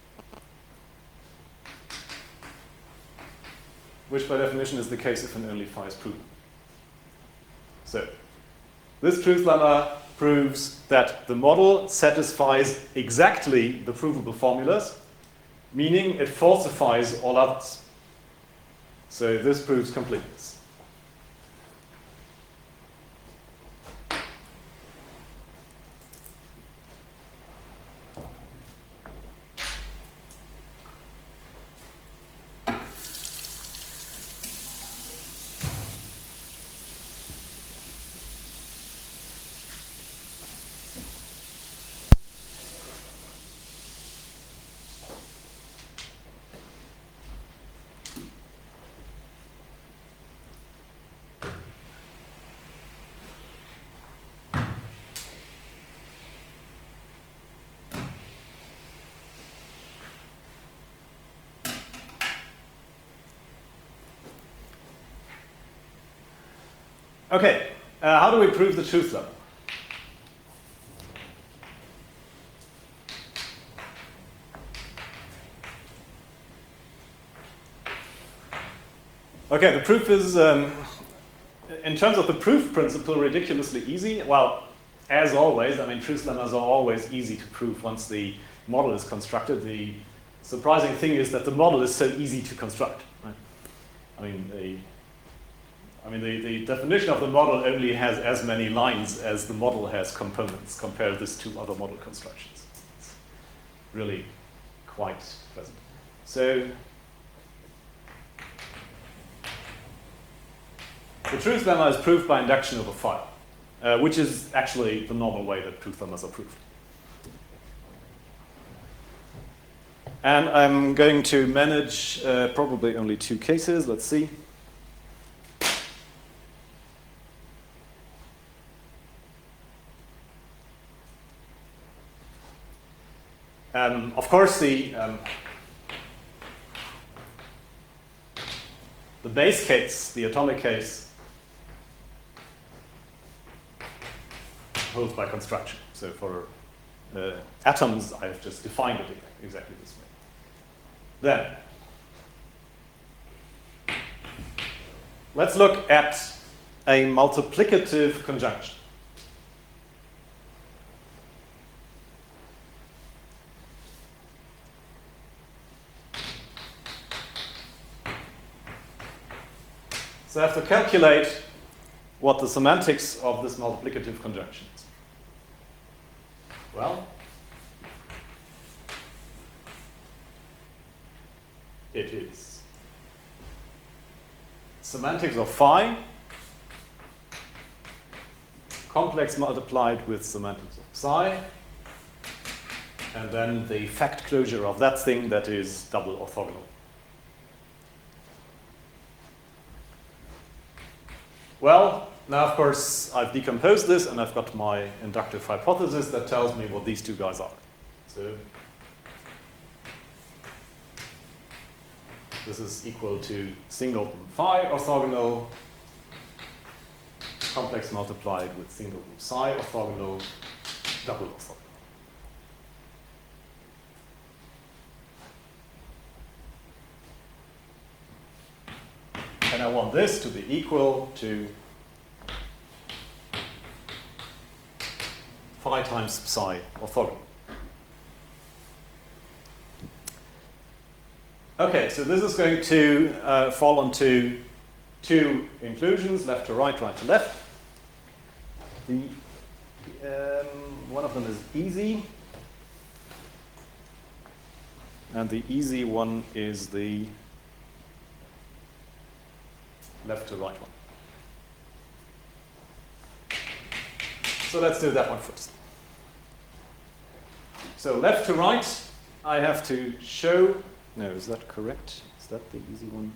which by definition is the case if and only phi is proven. So, this truth lemma proves that the model satisfies exactly the provable formulas, meaning it falsifies all others. So this proves completeness. Okay, how do we prove the truth lemma? Okay, the proof is, in terms of the proof principle, ridiculously easy. Well, as always, I mean, truth lemmas are always easy to prove once the model is constructed. The surprising thing is that the model is so easy to construct. Right? I mean, the definition of the model only has as many lines as the model has components. Compare this to other model constructions. It's really quite pleasant. So, the truth lemma is proved by induction of a file, which is actually the normal way that truth lemmas are proved. And I'm going to manage probably only 2 cases. Let's see. Of course, the base case, the atomic case, holds by construction. So for atoms, I have just defined it exactly this way. Then, let's look at a multiplicative conjunction. So I have to calculate what the semantics of this multiplicative conjunction is. Well, it is semantics of phi complex multiplied with semantics of psi, and then the fact closure of that thing that is double orthogonal. Well, now of course I've decomposed this and I've got my inductive hypothesis that tells me what these 2 guys are. So this is equal to singleton phi orthogonal complex multiplied with singleton psi orthogonal double orthogonal. And I want this to be equal to phi times psi orthogonal. Okay, so this is going to fall onto 2 inclusions, left to right, right to left. The, one of them is easy, and the easy one is the left to right one. So let's do that one first. So left to right, I have to show, no, is that correct? Is that the easy one?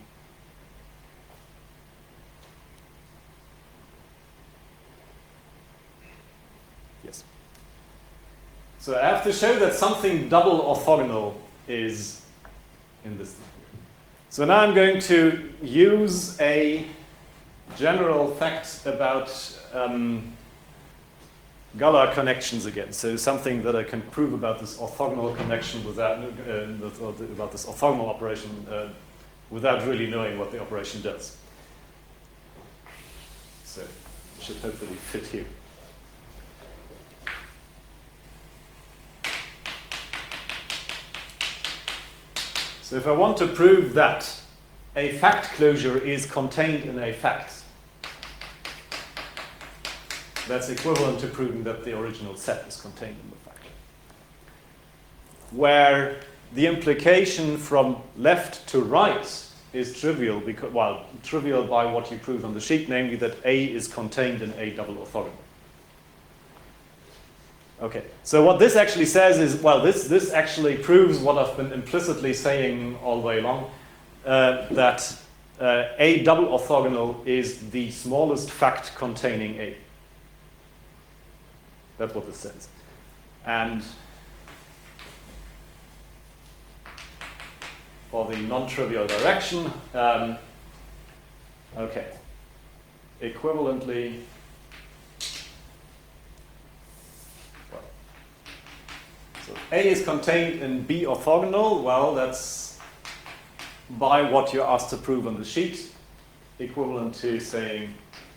Yes. So I have to show that something double orthogonal is in this thing. So now I'm going to use a general fact about Galar connections again. So something that I can prove about this orthogonal connection without about this orthogonal operation without really knowing what the operation does. So it should hopefully fit here. So if I want to prove that a fact closure is contained in a fact, that's equivalent to proving that the original set is contained in the fact. Where the implication from left to right is trivial, because, well, trivial by what you proved on the sheet, namely that A is contained in A double orthogonal. Okay, so what this actually says is, well, this actually proves what I've been implicitly saying all the way along, that A double orthogonal is the smallest fact containing A. That's what this says. And for the non-trivial direction, okay. equivalently, well, so A is contained in B orthogonal. Well, that's by what you're asked to prove on the sheet, equivalent to saying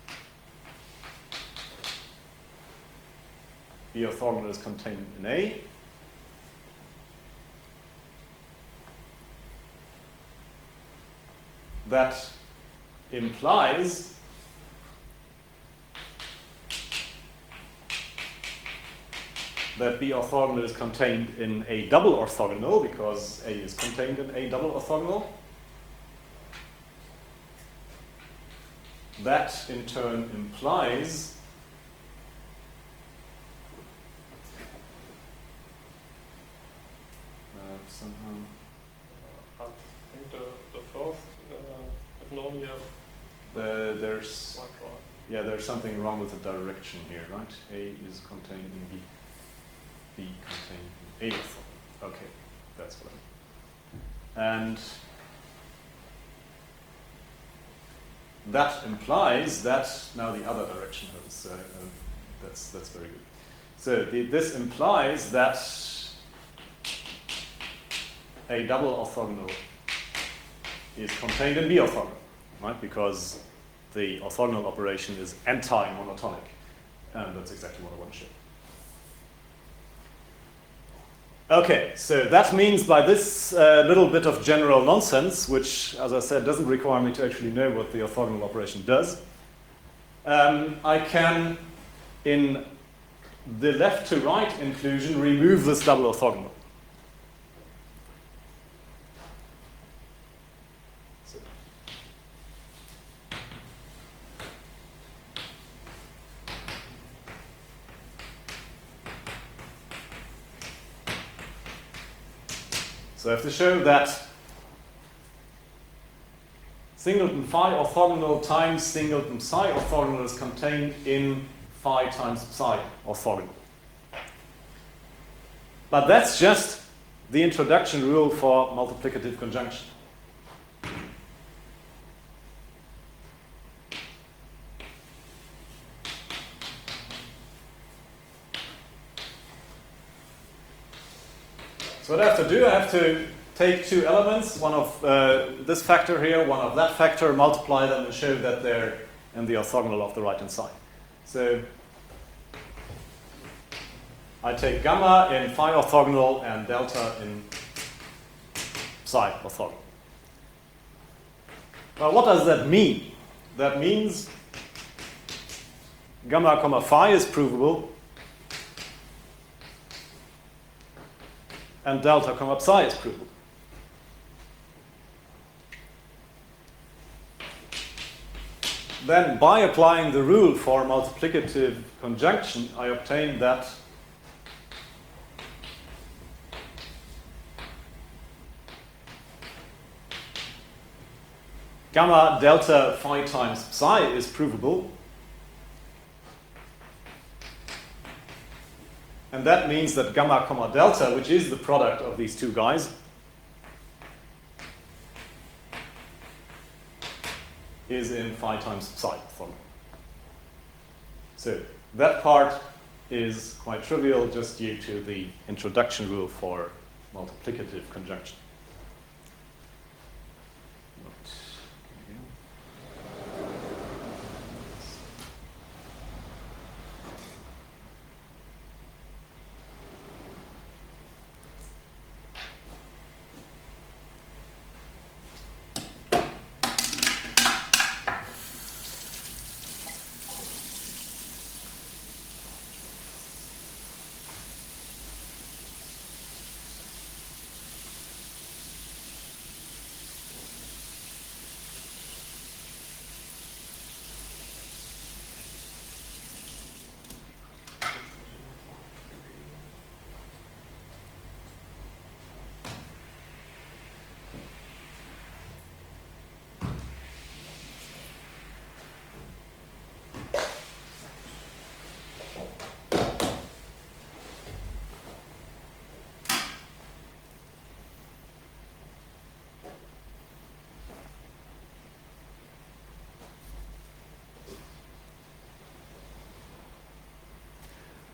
B orthogonal is contained in A. That implies that B orthogonal is contained in a double orthogonal, because A is contained in a double orthogonal. That in turn implies somehow I think the first, if known here, there's not right. yeah, there's something wrong with the direction here, right? A is contained in B. B contained in A orthogonal. Okay, that's what and that implies that now the other direction is that's very good. So this implies that a double orthogonal is contained in B orthogonal, right? Because the orthogonal operation is anti-monotonic, and that's exactly what I want to show. Okay, so that means by this little bit of general nonsense, which, as I said, doesn't require me to actually know what the orthogonal operation does, I can, in the left to right inclusion, remove this double orthogonal. So I have to show that singleton phi orthogonal times singleton psi orthogonal is contained in phi times psi orthogonal. But that's just the introduction rule for multiplicative conjunction. So what I have to do, I have to take two elements, one of this factor here, one of that factor, multiply them and show that they're in the orthogonal of the right-hand side. So I take gamma in phi orthogonal and delta in psi orthogonal. Well, what does that mean? That means gamma comma phi is provable, and delta comma psi is provable. Then, by applying the rule for multiplicative conjunction, I obtain that gamma delta phi times psi is provable. And that means that gamma comma delta, which is the product of these two guys, is in phi times psi orthogonal. So that part is quite trivial just due to the introduction rule for multiplicative conjunction.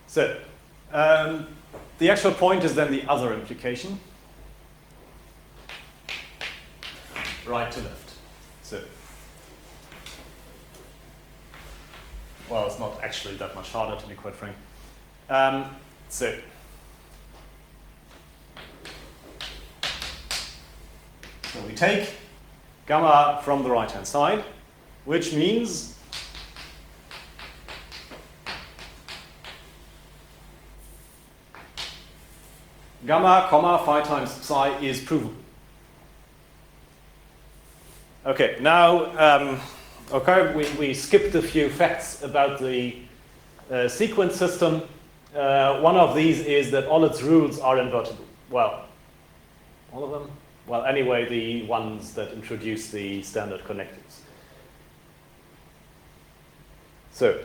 So, the actual point is then the other implication. Right to left. So, well, it's not actually that much harder, to be quite frank. So we take gamma from the right-hand side, which means gamma, comma, phi times psi is provable. Okay, now, we skipped a few facts about the sequence system. One of these is that all its rules are invertible. Well, all of them? Well, anyway, the ones that introduce the standard connectors. So,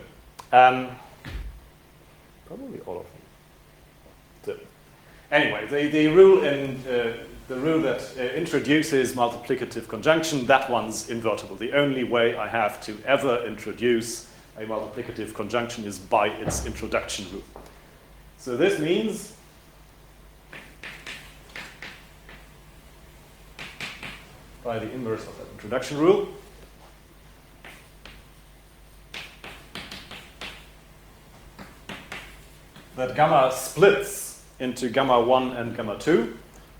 probably all of them. So, anyway, the rule in the rule that introduces multiplicative conjunction, that one's invertible. The only way I have to ever introduce a multiplicative conjunction is by its introduction rule. So this means by the inverse of that introduction rule, that gamma splits into gamma 1 and gamma 2.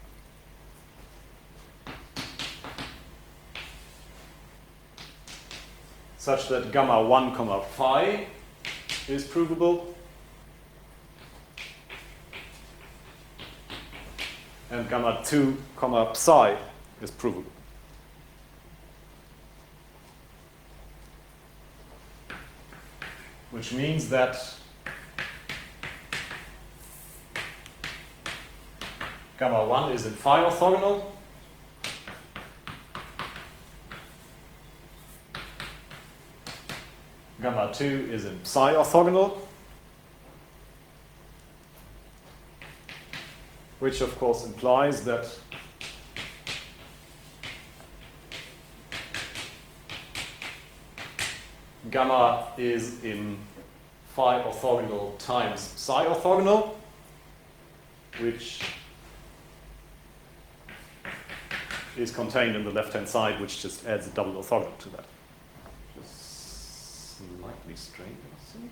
Such that gamma 1, comma phi is provable, and gamma 2, comma psi is provable. Which means that gamma 1 is in phi orthogonal, gamma 2 is in psi orthogonal, which of course implies that gamma is in phi orthogonal times psi orthogonal, which is contained in the left-hand side, which just adds a double orthogonal to that. Just slightly strange, let's see.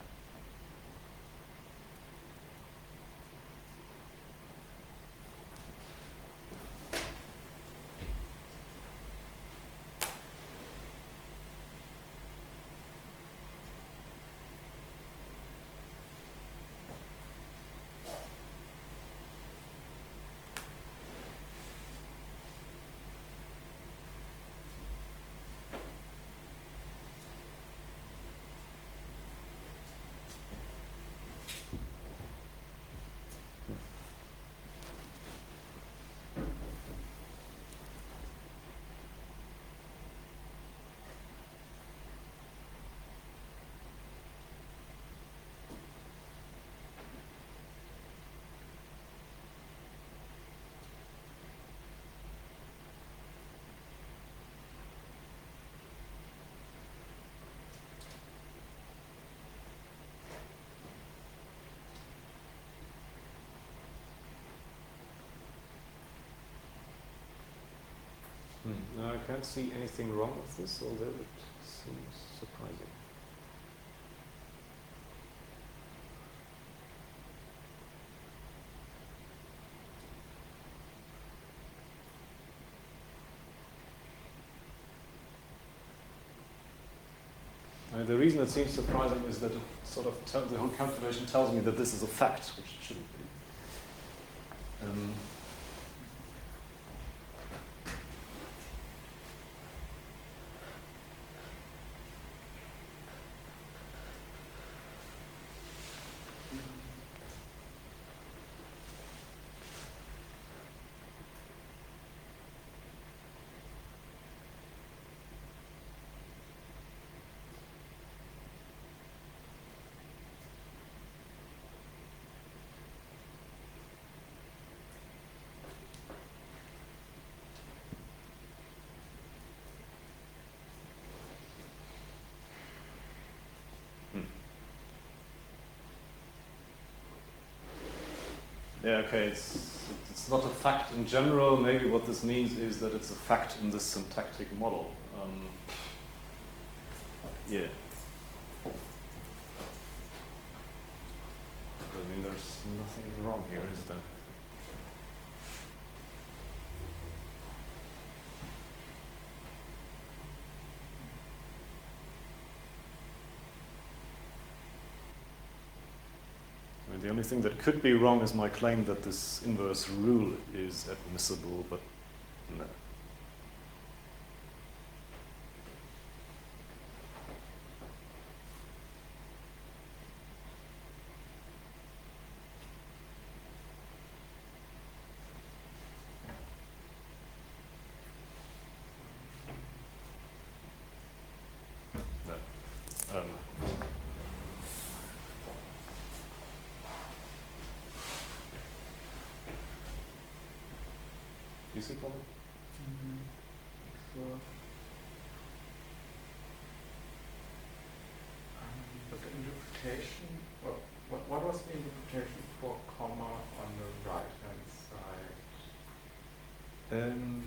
No, I can't see anything wrong with this, although it seems surprising. The reason it seems surprising is that it sort of the whole calculation tells me that this is a fact, which it shouldn't be. Yeah, okay, it's not a fact in general. Maybe what this means is that it's a fact in the syntactic model. Yeah. I mean, there's nothing wrong here, is there? I mean, the only thing that could be wrong is my claim that this inverse rule is admissible, but no. No. You see problem? But the interpretation, what was the interpretation for comma on the right hand side?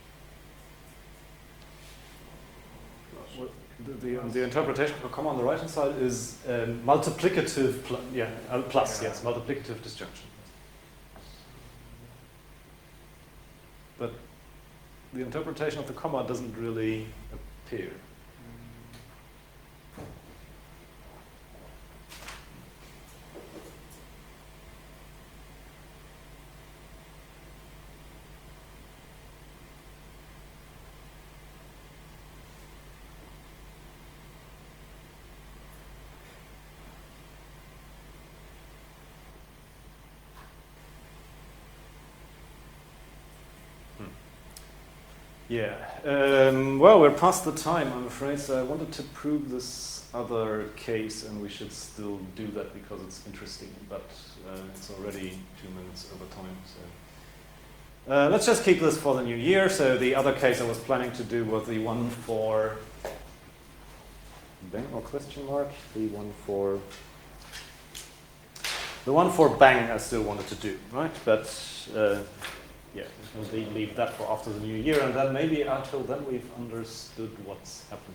The interpretation for comma on the right hand side is multiplicative, plus, yes, multiplicative disjunction. But the interpretation of the comma doesn't really appear. Yeah, well, we're past the time, I'm afraid, so I wanted to prove this other case, and we should still do that because it's interesting, but it's already 2 minutes over time, so. Let's just keep this for the new year. So the other case I was planning to do was the one for bang or question mark, the one for bang I still wanted to do, right? But yeah, we'll leave that for after the new year, and then maybe until then we've understood what's happening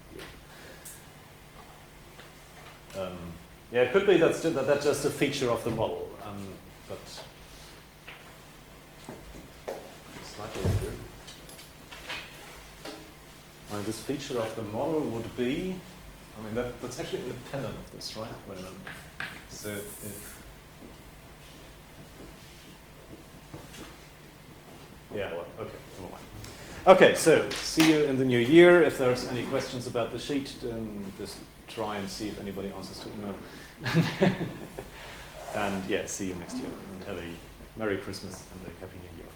here. Yeah, it could be that's just a feature of the model, but slightly weird. And this feature of the model would be, I mean, that's actually independent of this, right? Wait a minute. So if yeah, well, okay, never mind. Okay, so see you in the new year. If there's any questions about the sheet, then just try and see if anybody answers to email. And yeah, see you next year. And have a Merry Christmas and a Happy New Year.